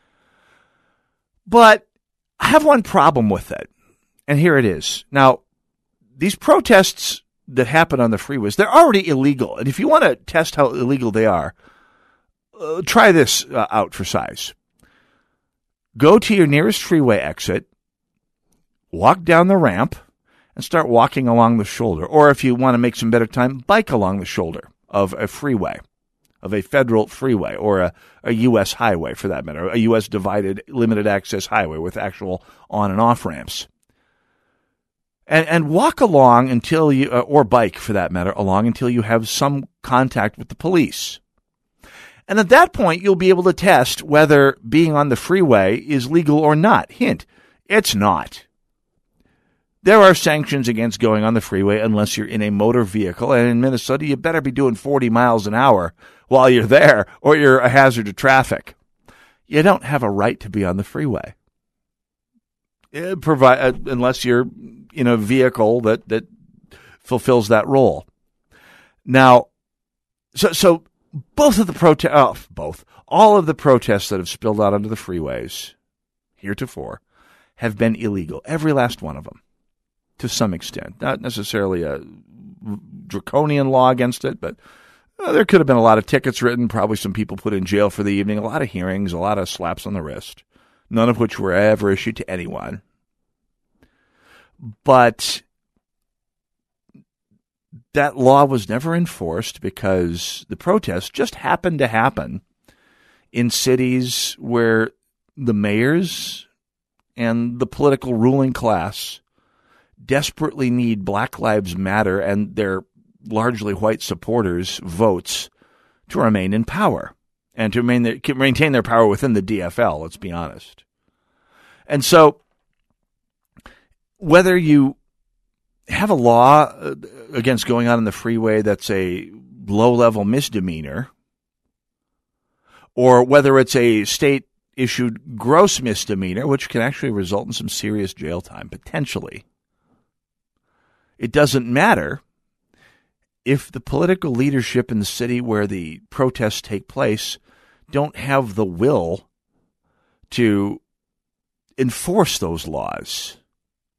But I have one problem with it, and here it is. Now, these protests that happen on the freeways, they're already illegal, and if you want to test how illegal they are, uh, try this uh, out for size. Go to your nearest freeway exit, walk down the ramp, and start walking along the shoulder. Or if you want to make some better time, bike along the shoulder of a freeway, of a federal freeway, or a, a U S highway for that matter, a U S divided limited access highway with actual on and off ramps. And, and walk along until you, uh, or bike for that matter, along until you have some contact with the police. And at that point, you'll be able to test whether being on the freeway is legal or not. Hint, it's not. There are sanctions against going on the freeway unless you're in a motor vehicle. And in Minnesota, you better be doing forty miles an hour while you're there, or you're a hazard to traffic. You don't have a right to be on the freeway. It provide, uh, unless you're in a vehicle that, that fulfills that role. Now, so, so, Both of the protests, oh, both, all of the protests that have spilled out onto the freeways heretofore have been illegal. Every last one of them, to some extent. Not necessarily a draconian law against it, but uh, there could have been a lot of tickets written, probably some people put in jail for the evening, a lot of hearings, a lot of slaps on the wrist, none of which were ever issued to anyone. But that law was never enforced because the protests just happened to happen in cities where the mayors and the political ruling class desperately need Black Lives Matter and their largely white supporters' votes to remain in power and to remain their, maintain their power within the D F L, let's be honest. And so whether you have a law against going on in the freeway that's a low-level misdemeanor, or whether it's a state-issued gross misdemeanor, which can actually result in some serious jail time, potentially. It doesn't matter if the political leadership in the city where the protests take place don't have the will to enforce those laws.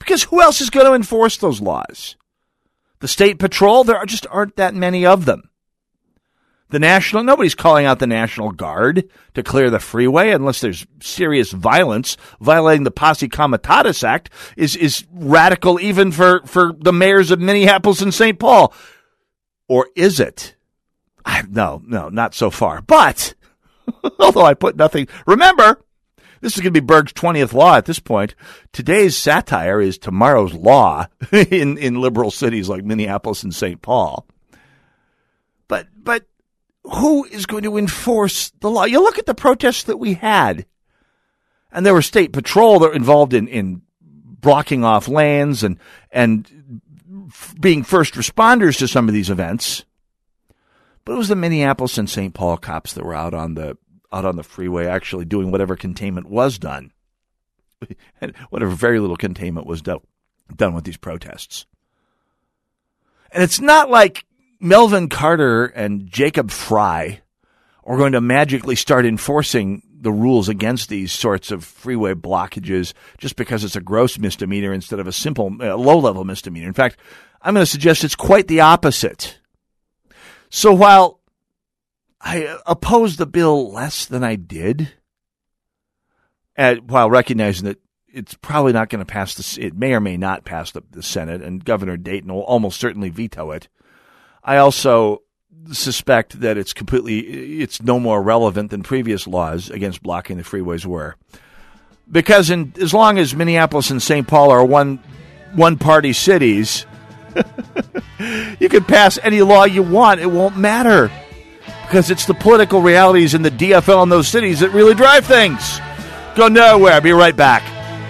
Because who else is going to enforce those laws? The state patrol? There are just aren't that many of them. The national, nobody's calling out the National Guard to clear the freeway unless there's serious violence. Violating the Posse Comitatus Act is, is radical even for, for the mayors of Minneapolis and Saint Paul. Or is it? I, no, no, not so far. But, although I put nothing, remember, this is going to be Berg's twentieth law at this point. Today's satire is tomorrow's law in, in liberal cities like Minneapolis and Saint Paul. But, but, who is going to enforce the law? You look at the protests that we had, and there were state patrol that were involved in, in blocking off lanes and and f- being first responders to some of these events. But it was the Minneapolis and Saint Paul cops that were out on the out on the freeway actually doing whatever containment was done, and whatever very little containment was do- done with these protests. And it's not like Melvin Carter and Jacob Fry are going to magically start enforcing the rules against these sorts of freeway blockages just because it's a gross misdemeanor instead of a simple, uh, low-level misdemeanor. In fact, I'm going to suggest it's quite the opposite. So while I oppose the bill less than I did, and while recognizing that it's probably not going to pass, the, it may or may not pass the, the Senate, and Governor Dayton will almost certainly veto it, I also suspect that it's completely, it's no more relevant than previous laws against blocking the freeways were. Because in, as long as Minneapolis and Saint Paul are one, one-party cities, you can pass any law you want. It won't matter. Because it's the political realities in the D F L in those cities that really drive things. Go nowhere. Be right back.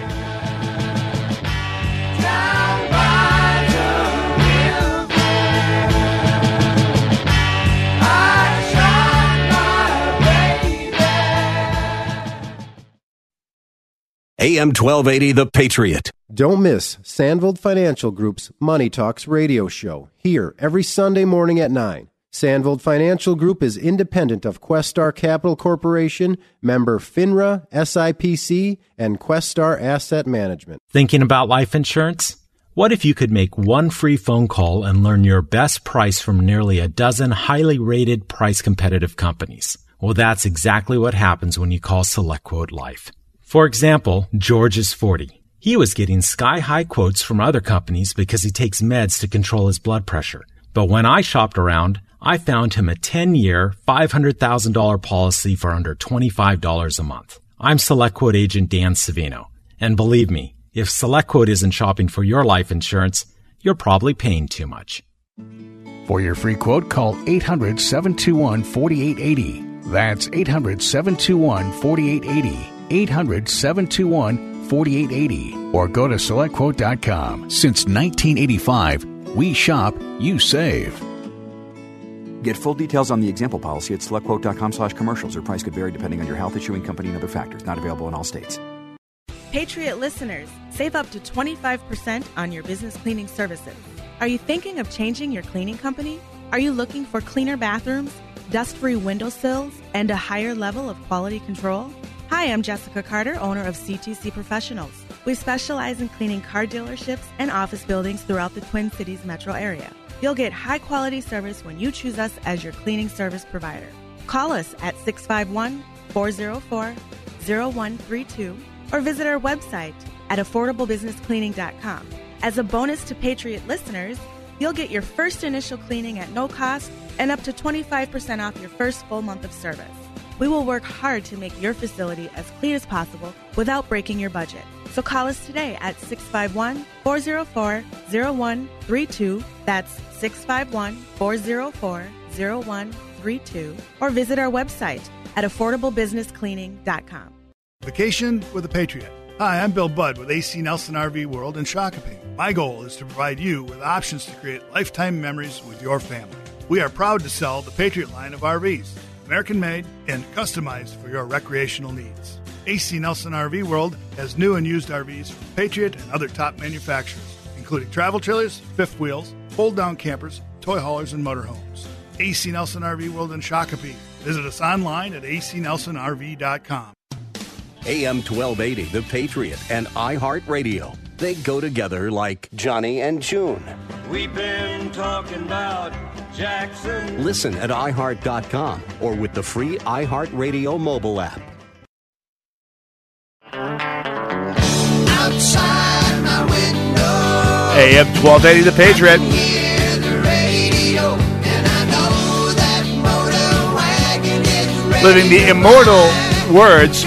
A M twelve eighty, The Patriot. Don't miss Sandvold Financial Group's Money Talks radio show, here every Sunday morning at nine. Sandvold Financial Group is independent of Questar Capital Corporation, member FINRA, S I P C, and Questar Asset Management. Thinking about life insurance? What if you could make one free phone call and learn your best price from nearly a dozen highly rated, price-competitive companies? Well, that's exactly what happens when you call SelectQuote Life. For example, George is forty. He was getting sky-high quotes from other companies because he takes meds to control his blood pressure. But when I shopped around, I found him a ten-year, five hundred thousand dollars policy for under twenty-five dollars a month. I'm SelectQuote agent Dan Savino. And believe me, if SelectQuote isn't shopping for your life insurance, you're probably paying too much. For your free quote, call eight hundred, seven two one, four eight eight zero. That's eight hundred, seven two one, four eight eight zero. eight hundred, seven two one, four eight eight zero. Or go to select quote dot com. Since nineteen eighty-five, we shop, you save. Get full details on the example policy at selectquote.com slash commercials. Or price could vary depending on your health, issuing company, and other factors. Not available in all states. Patriot listeners, save up to twenty-five percent on your business cleaning services. Are you thinking of changing your cleaning company? Are you looking for cleaner bathrooms, dust-free windowsills, and a higher level of quality control? Hi, I'm Jessica Carter, owner of C T C Professionals. We specialize in cleaning car dealerships and office buildings throughout the Twin Cities metro area. You'll get high-quality service when you choose us as your cleaning service provider. Call us at six five one, four zero four, zero one three two or visit our website at affordable business cleaning dot com. As a bonus to Patriot listeners, you'll get your first initial cleaning at no cost and up to twenty-five percent off your first full month of service. We will work hard to make your facility as clean as possible without breaking your budget. So call us today at six five one, four zero four, zero one three two. That's six five one, four zero four, zero one three two. Or visit our website at affordable business cleaning dot com. Vacation with a Patriot. Hi, I'm Bill Budd with A C Nelson R V World in Shakopee. My goal is to provide you with options to create lifetime memories with your family. We are proud to sell the Patriot line of R Vs, American-made and customized for your recreational needs. A C Nelson R V World has new and used R Vs from Patriot and other top manufacturers, including travel trailers, fifth wheels, fold-down campers, toy haulers, and motorhomes. A C Nelson R V World in Shakopee. Visit us online at a c nelson r v dot com. A M twelve eighty, The Patriot, and iHeartRadio. They go together like Johnny and June. We've been talking about Jackson. Listen at i heart dot com or with the free iHeartRadio mobile app. Outside my window, A M twelve eighty, The Patriot. hear the radio, and I know that motor wagon is ready. Living the immortal words.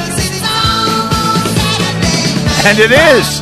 And it is.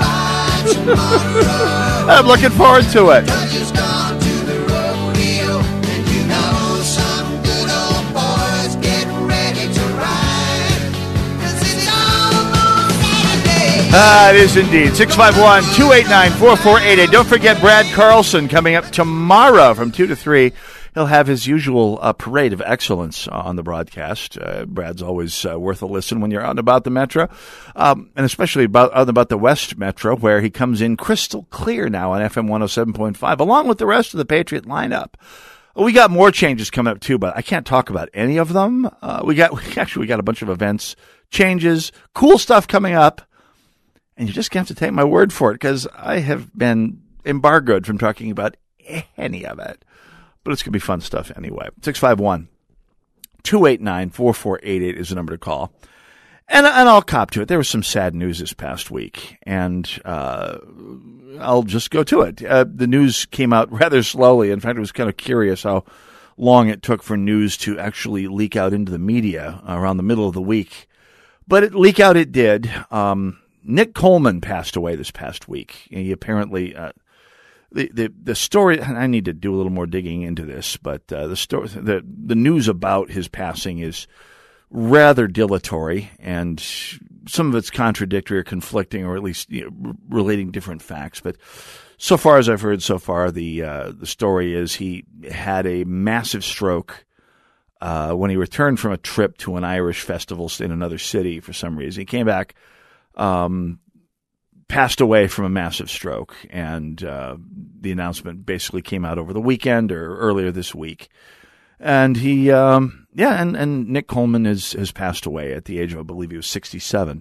I'm looking forward to it. Just gone to the rodeo, and you know some good old boys getting ready to ride. 'Cause it's almost Saturday. Ah, it is indeed. six five one, two eight nine, four four eight eight. Don't forget Brad Carlson coming up tomorrow from two to three. He'll have his usual uh, parade of excellence on the broadcast. Uh, Brad's always uh, worth a listen when you're out and about the Metro, um, and especially about, out and about the West Metro, where he comes in crystal clear now on F M one oh seven point five, along with the rest of the Patriot lineup. We got more changes coming up, too, but I can't talk about any of them. Uh, we got we, actually, we got a bunch of events, changes, cool stuff coming up, and you just have to take my word for it, because I have been embargoed from talking about any of it. But it's going to be fun stuff anyway. six five one, two eight nine, four four eight eight is the number to call. And, and I'll cop to it. There was some sad news this past week, and uh, I'll just go to it. Uh, the news came out rather slowly. In fact, it was kind of curious how long it took for news to actually leak out into the media around the middle of the week. But it leak out it did. Um, Nick Coleman passed away this past week. He apparently... Uh, The, the the story, I need to do a little more digging into this, but uh, the story, the the news about his passing is rather dilatory, and some of it's contradictory or conflicting, or at least, you know, relating different facts. But so far as I've heard so far, the uh, the story is he had a massive stroke uh, when he returned from a trip to an Irish festival in another city for some reason. He came back. Um, passed away from a massive stroke, and uh, the announcement basically came out over the weekend or earlier this week. And he, um, yeah, and, and Nick Coleman is, has passed away at the age of, I believe he was sixty-seven.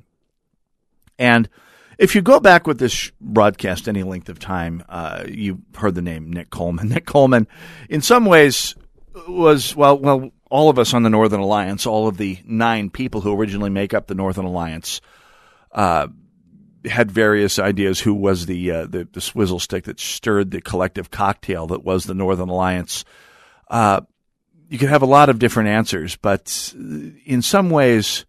And if you go back with this broadcast any length of time, uh, you heard the name Nick Coleman. Nick Coleman, in some ways, was, well, well, all of us on the Northern Alliance, all of the nine people who originally make up the Northern Alliance, uh, had various ideas who was the, uh, the the swizzle stick that stirred the collective cocktail that was the Northern Alliance. Uh, you could have a lot of different answers, but in some ways,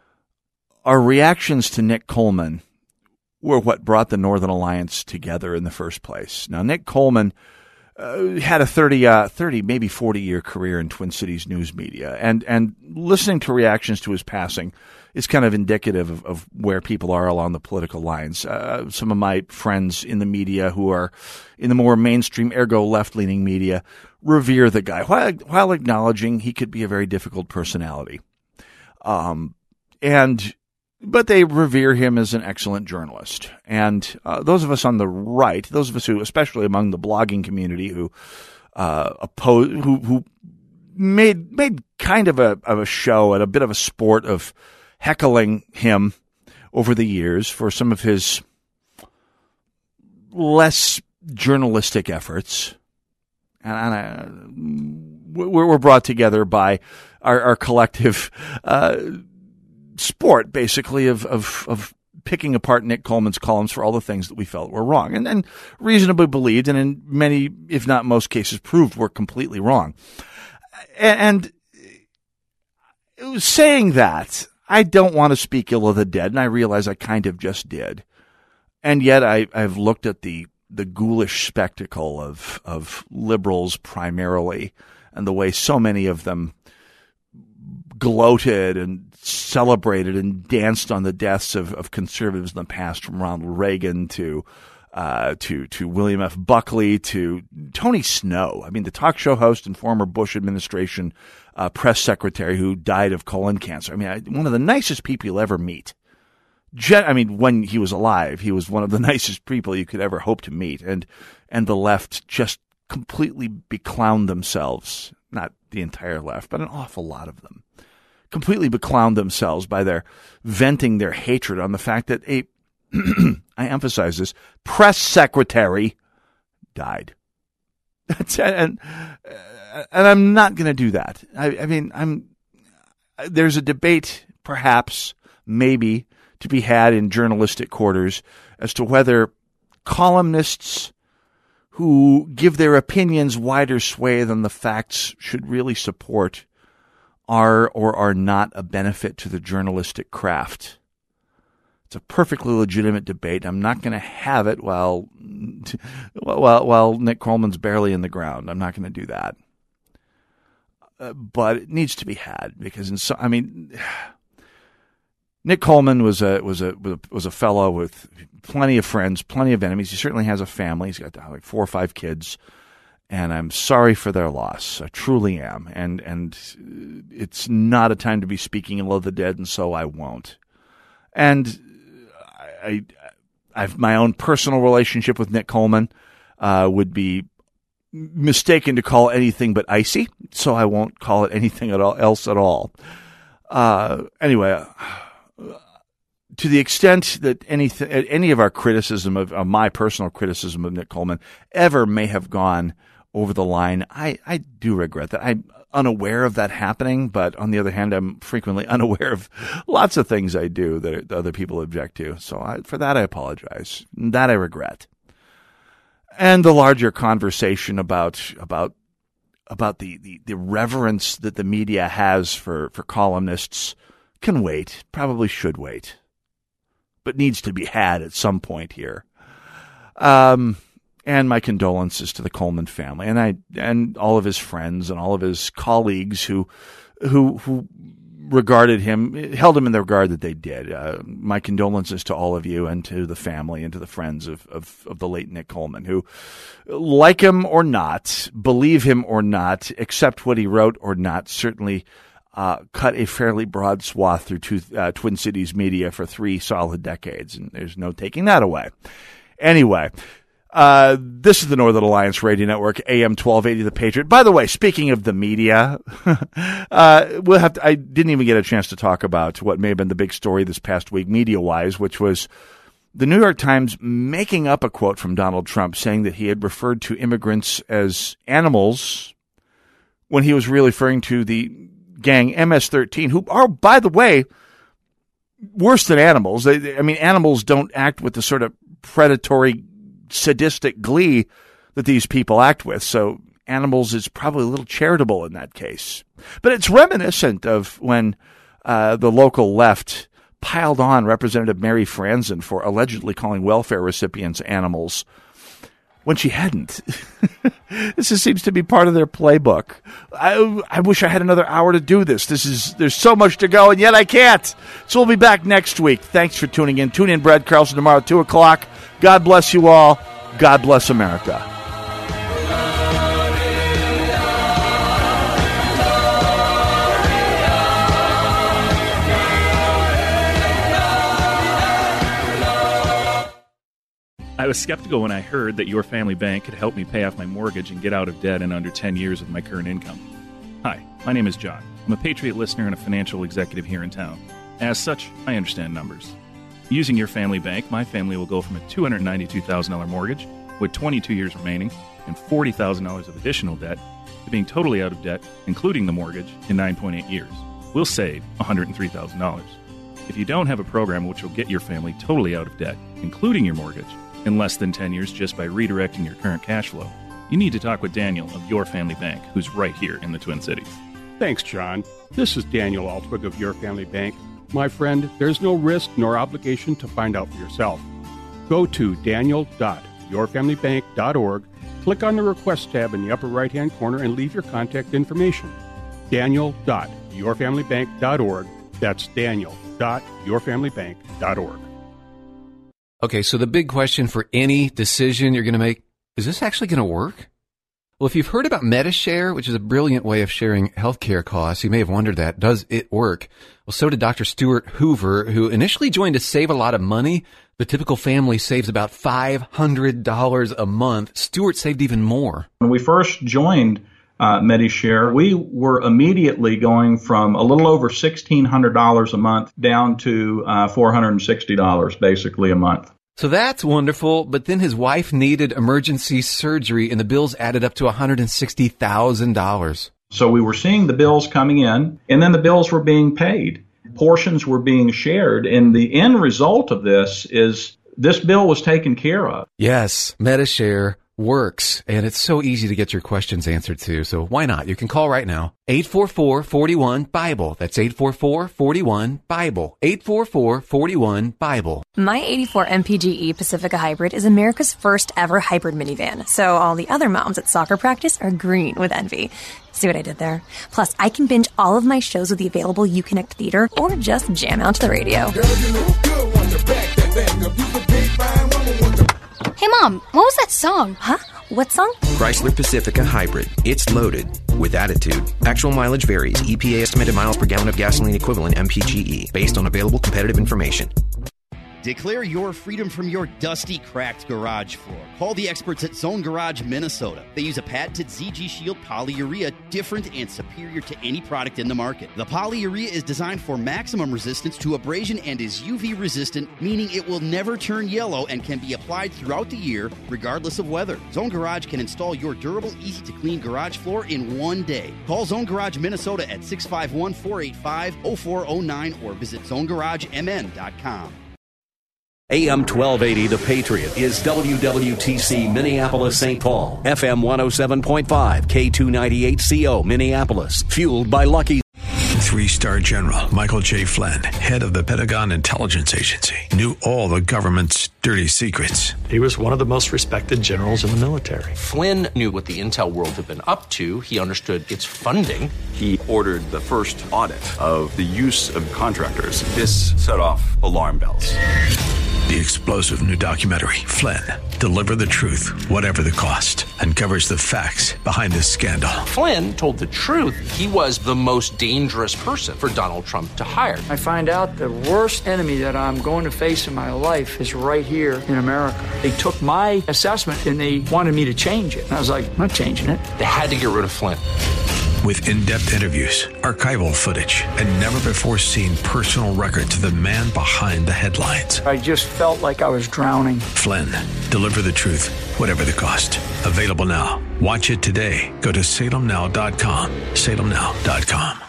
our reactions to Nick Coleman were what brought the Northern Alliance together in the first place. Now, Nick Coleman uh, had a thirty, uh, thirty, maybe forty-year career in Twin Cities news media, and and listening to reactions to his passing is kind of indicative of, of where people are along the political lines. Uh, some of my friends in the media who are in the more mainstream, ergo left-leaning media, revere the guy while, while acknowledging he could be a very difficult personality. Um, and but they revere him as an excellent journalist. And uh, those of us on the right, those of us who, especially among the blogging community, who uh, oppose, who who made made kind of a of a show and a bit of a sport of heckling him over the years for some of his less journalistic efforts, and, and I, we're, we're brought together by our, our collective uh, sport, basically, of, of of picking apart Nick Coleman's columns for all the things that we felt were wrong, and, and reasonably believed, and in many, if not most cases, proved were completely wrong. And, and saying that, I don't want to speak ill of the dead, and I realize I kind of just did. And yet I, I've looked at the, the ghoulish spectacle of, of liberals primarily, and the way so many of them gloated and celebrated and danced on the deaths of, of conservatives in the past, from Ronald Reagan to uh, to to William F. Buckley to Tony Snow. I mean, the talk show host and former Bush administration uh, press secretary who died of colon cancer. I mean, I, one of the nicest people you'll ever meet. Gen- I mean, when he was alive, he was one of the nicest people you could ever hope to meet. And and the left just completely beclowned themselves. Not the entire left, but an awful lot of them. Completely beclowned themselves by their venting their hatred on the fact that a I emphasize this, press secretary died. That's, and, and I'm not going to do that. I, I mean, I'm, there's a debate, perhaps, maybe, to be had in journalistic quarters as to whether columnists who give their opinions wider sway than the facts should really support are or are not a benefit to the journalistic craft. It's a perfectly legitimate debate. I'm not going to have it while, while, while Nick Coleman's barely in the ground. I'm not going to do that. Uh, but it needs to be had because, in so, I mean, Nick Coleman was a was a was a fellow with plenty of friends, plenty of enemies. He certainly has a family. He's got like four or five kids, and I'm sorry for their loss. I truly am. And and it's not a time to be speaking ill of the dead, and so I won't. And I, I have my own personal relationship with Nick Coleman. Uh, would be mistaken to call anything but icy, so I won't call it anything at all else at all. Uh, anyway, uh, to the extent that anything, any of our criticism of uh, my personal criticism of Nick Coleman ever may have gone over the line, I, I do regret that. I'm unaware of that happening, but on the other hand, I'm frequently unaware of lots of things I do that other people object to. So I, for that, I apologize. That I regret. And the larger conversation about about about the, the, the reverence that the media has for, for columnists can wait, probably should wait, but needs to be had at some point here. Um, and my condolences to the Coleman family and I and all of his friends and all of his colleagues who who who regarded him, held him in the regard that they did. Uh, my condolences to all of you and to the family and to the friends of, of, of the late Nick Coleman, who, like him or not, believe him or not, accept what he wrote or not, certainly uh, cut a fairly broad swath through two, uh, Twin Cities media for three solid decades, and there's no taking that away. Anyway, Uh, this is the Northern Alliance Radio Network, A M twelve eighty, The Patriot. By the way, speaking of the media, uh, we'll have to, I didn't even get a chance to talk about what may have been the big story this past week, media-wise, which was the New York Times making up a quote from Donald Trump saying that he had referred to immigrants as animals when he was really referring to the gang M S thirteen, who are, by the way, worse than animals. They, I mean, animals don't act with the sort of predatory sadistic glee that these people act with. So animals is probably a little charitable in that case. But it's reminiscent of when uh, the local left piled on Representative Mary Franzen for allegedly calling welfare recipients animals when she hadn't. This just seems to be part of their playbook. I, I wish I had another hour to do this. This is there's so much to go, and yet I can't. So we'll be back next week. Thanks for tuning in. Tune in, Brad Carlson, tomorrow at two o'clock. God bless you all. God bless America. I was skeptical when I heard that Your Family Bank could help me pay off my mortgage and get out of debt in under ten years with my current income. Hi, my name is John. I'm a Patriot listener and a financial executive here in town. As such, I understand numbers. Using Your Family Bank, my family will go from a two hundred ninety-two thousand dollars mortgage with twenty-two years remaining and forty thousand dollars of additional debt to being totally out of debt, including the mortgage, in nine point eight years. We'll save one hundred three thousand dollars. If you don't have a program which will get your family totally out of debt, including your mortgage, in less than ten years just by redirecting your current cash flow, you need to talk with Daniel of Your Family Bank, who's right here in the Twin Cities. Thanks, John. This is Daniel Altwig of Your Family Bank. My friend, there's no risk nor obligation to find out for yourself. Go to daniel dot your family bank dot org, click on the Request tab in the upper right-hand corner, and leave your contact information. daniel dot your family bank dot org. That's daniel dot your family bank dot org. Okay, so the big question for any decision you're going to make, is this actually going to work? Well, if you've heard about MediShare, which is a brilliant way of sharing healthcare costs, you may have wondered that. Does it work? Well, so did Doctor Stuart Hoover, who initially joined to save a lot of money. The typical family saves about five hundred dollars a month. Stuart saved even more. When we first joined uh, Medi-Share, we were immediately going from a little over sixteen hundred dollars a month down to uh, four hundred sixty dollars basically a month. So that's wonderful, but then his wife needed emergency surgery and the bills added up to one hundred sixty thousand dollars. So we were seeing the bills coming in, and then the bills were being paid. Portions were being shared, and the end result of this is this bill was taken care of. Yes, Medi-Share works, and it's so easy to get your questions answered too. So why not? You can call right now. eight four four, four one, Bible. That's eight four four, four one, Bible. eight four four, four one, Bible. My eighty-four M P G E Pacifica Hybrid is America's first ever hybrid minivan, so all the other moms at soccer practice are green with envy. See what I did there? Plus, I can binge all of my shows with the available Uconnect Theater or just jam out to the radio. Hey, Mom, what was that song? Huh? What song? Chrysler Pacifica Hybrid. It's loaded with attitude. Actual mileage varies. E P A estimated miles per gallon of gasoline equivalent M P G E based on available competitive information. Declare your freedom from your dusty, cracked garage floor. Call the experts at Zone Garage, Minnesota. They use a patented Z G Shield polyurea, different and superior to any product in the market. The polyurea is designed for maximum resistance to abrasion and is U V resistant, meaning it will never turn yellow and can be applied throughout the year, regardless of weather. Zone Garage can install your durable, easy-to-clean garage floor in one day. Call Zone Garage, Minnesota at six five one, four eight five, zero four zero nine or visit zone garage m n dot com. A M twelve eighty The Patriot is W W T C Minneapolis Saint Paul, F M one oh seven point five, K two ninety-eight C O Minneapolis, fueled by Lucky. Three-star General Michael J. Flynn, head of the Pentagon Intelligence Agency, knew all the government's dirty secrets. He was one of the most respected generals in the military. Flynn knew what the intel world had been up to. He understood its funding. He ordered the first audit of the use of contractors. This set off alarm bells. The explosive new documentary, Flynn, Deliver the Truth, Whatever the Cost, uncovers the facts behind this scandal. Flynn told the truth. He was the most dangerous person for Donald Trump to hire. I find out the worst enemy that I'm going to face in my life is right here in America. They took my assessment and they wanted me to change it. And I was like, I'm not changing it. They had to get rid of Flynn. With in-depth interviews, archival footage, and never-before-seen personal records of the man behind the headlines. I just felt like I was drowning. Flynn, Deliver the Truth, Whatever the Cost. Available now. Watch it today. Go to salem now dot com. salem now dot com.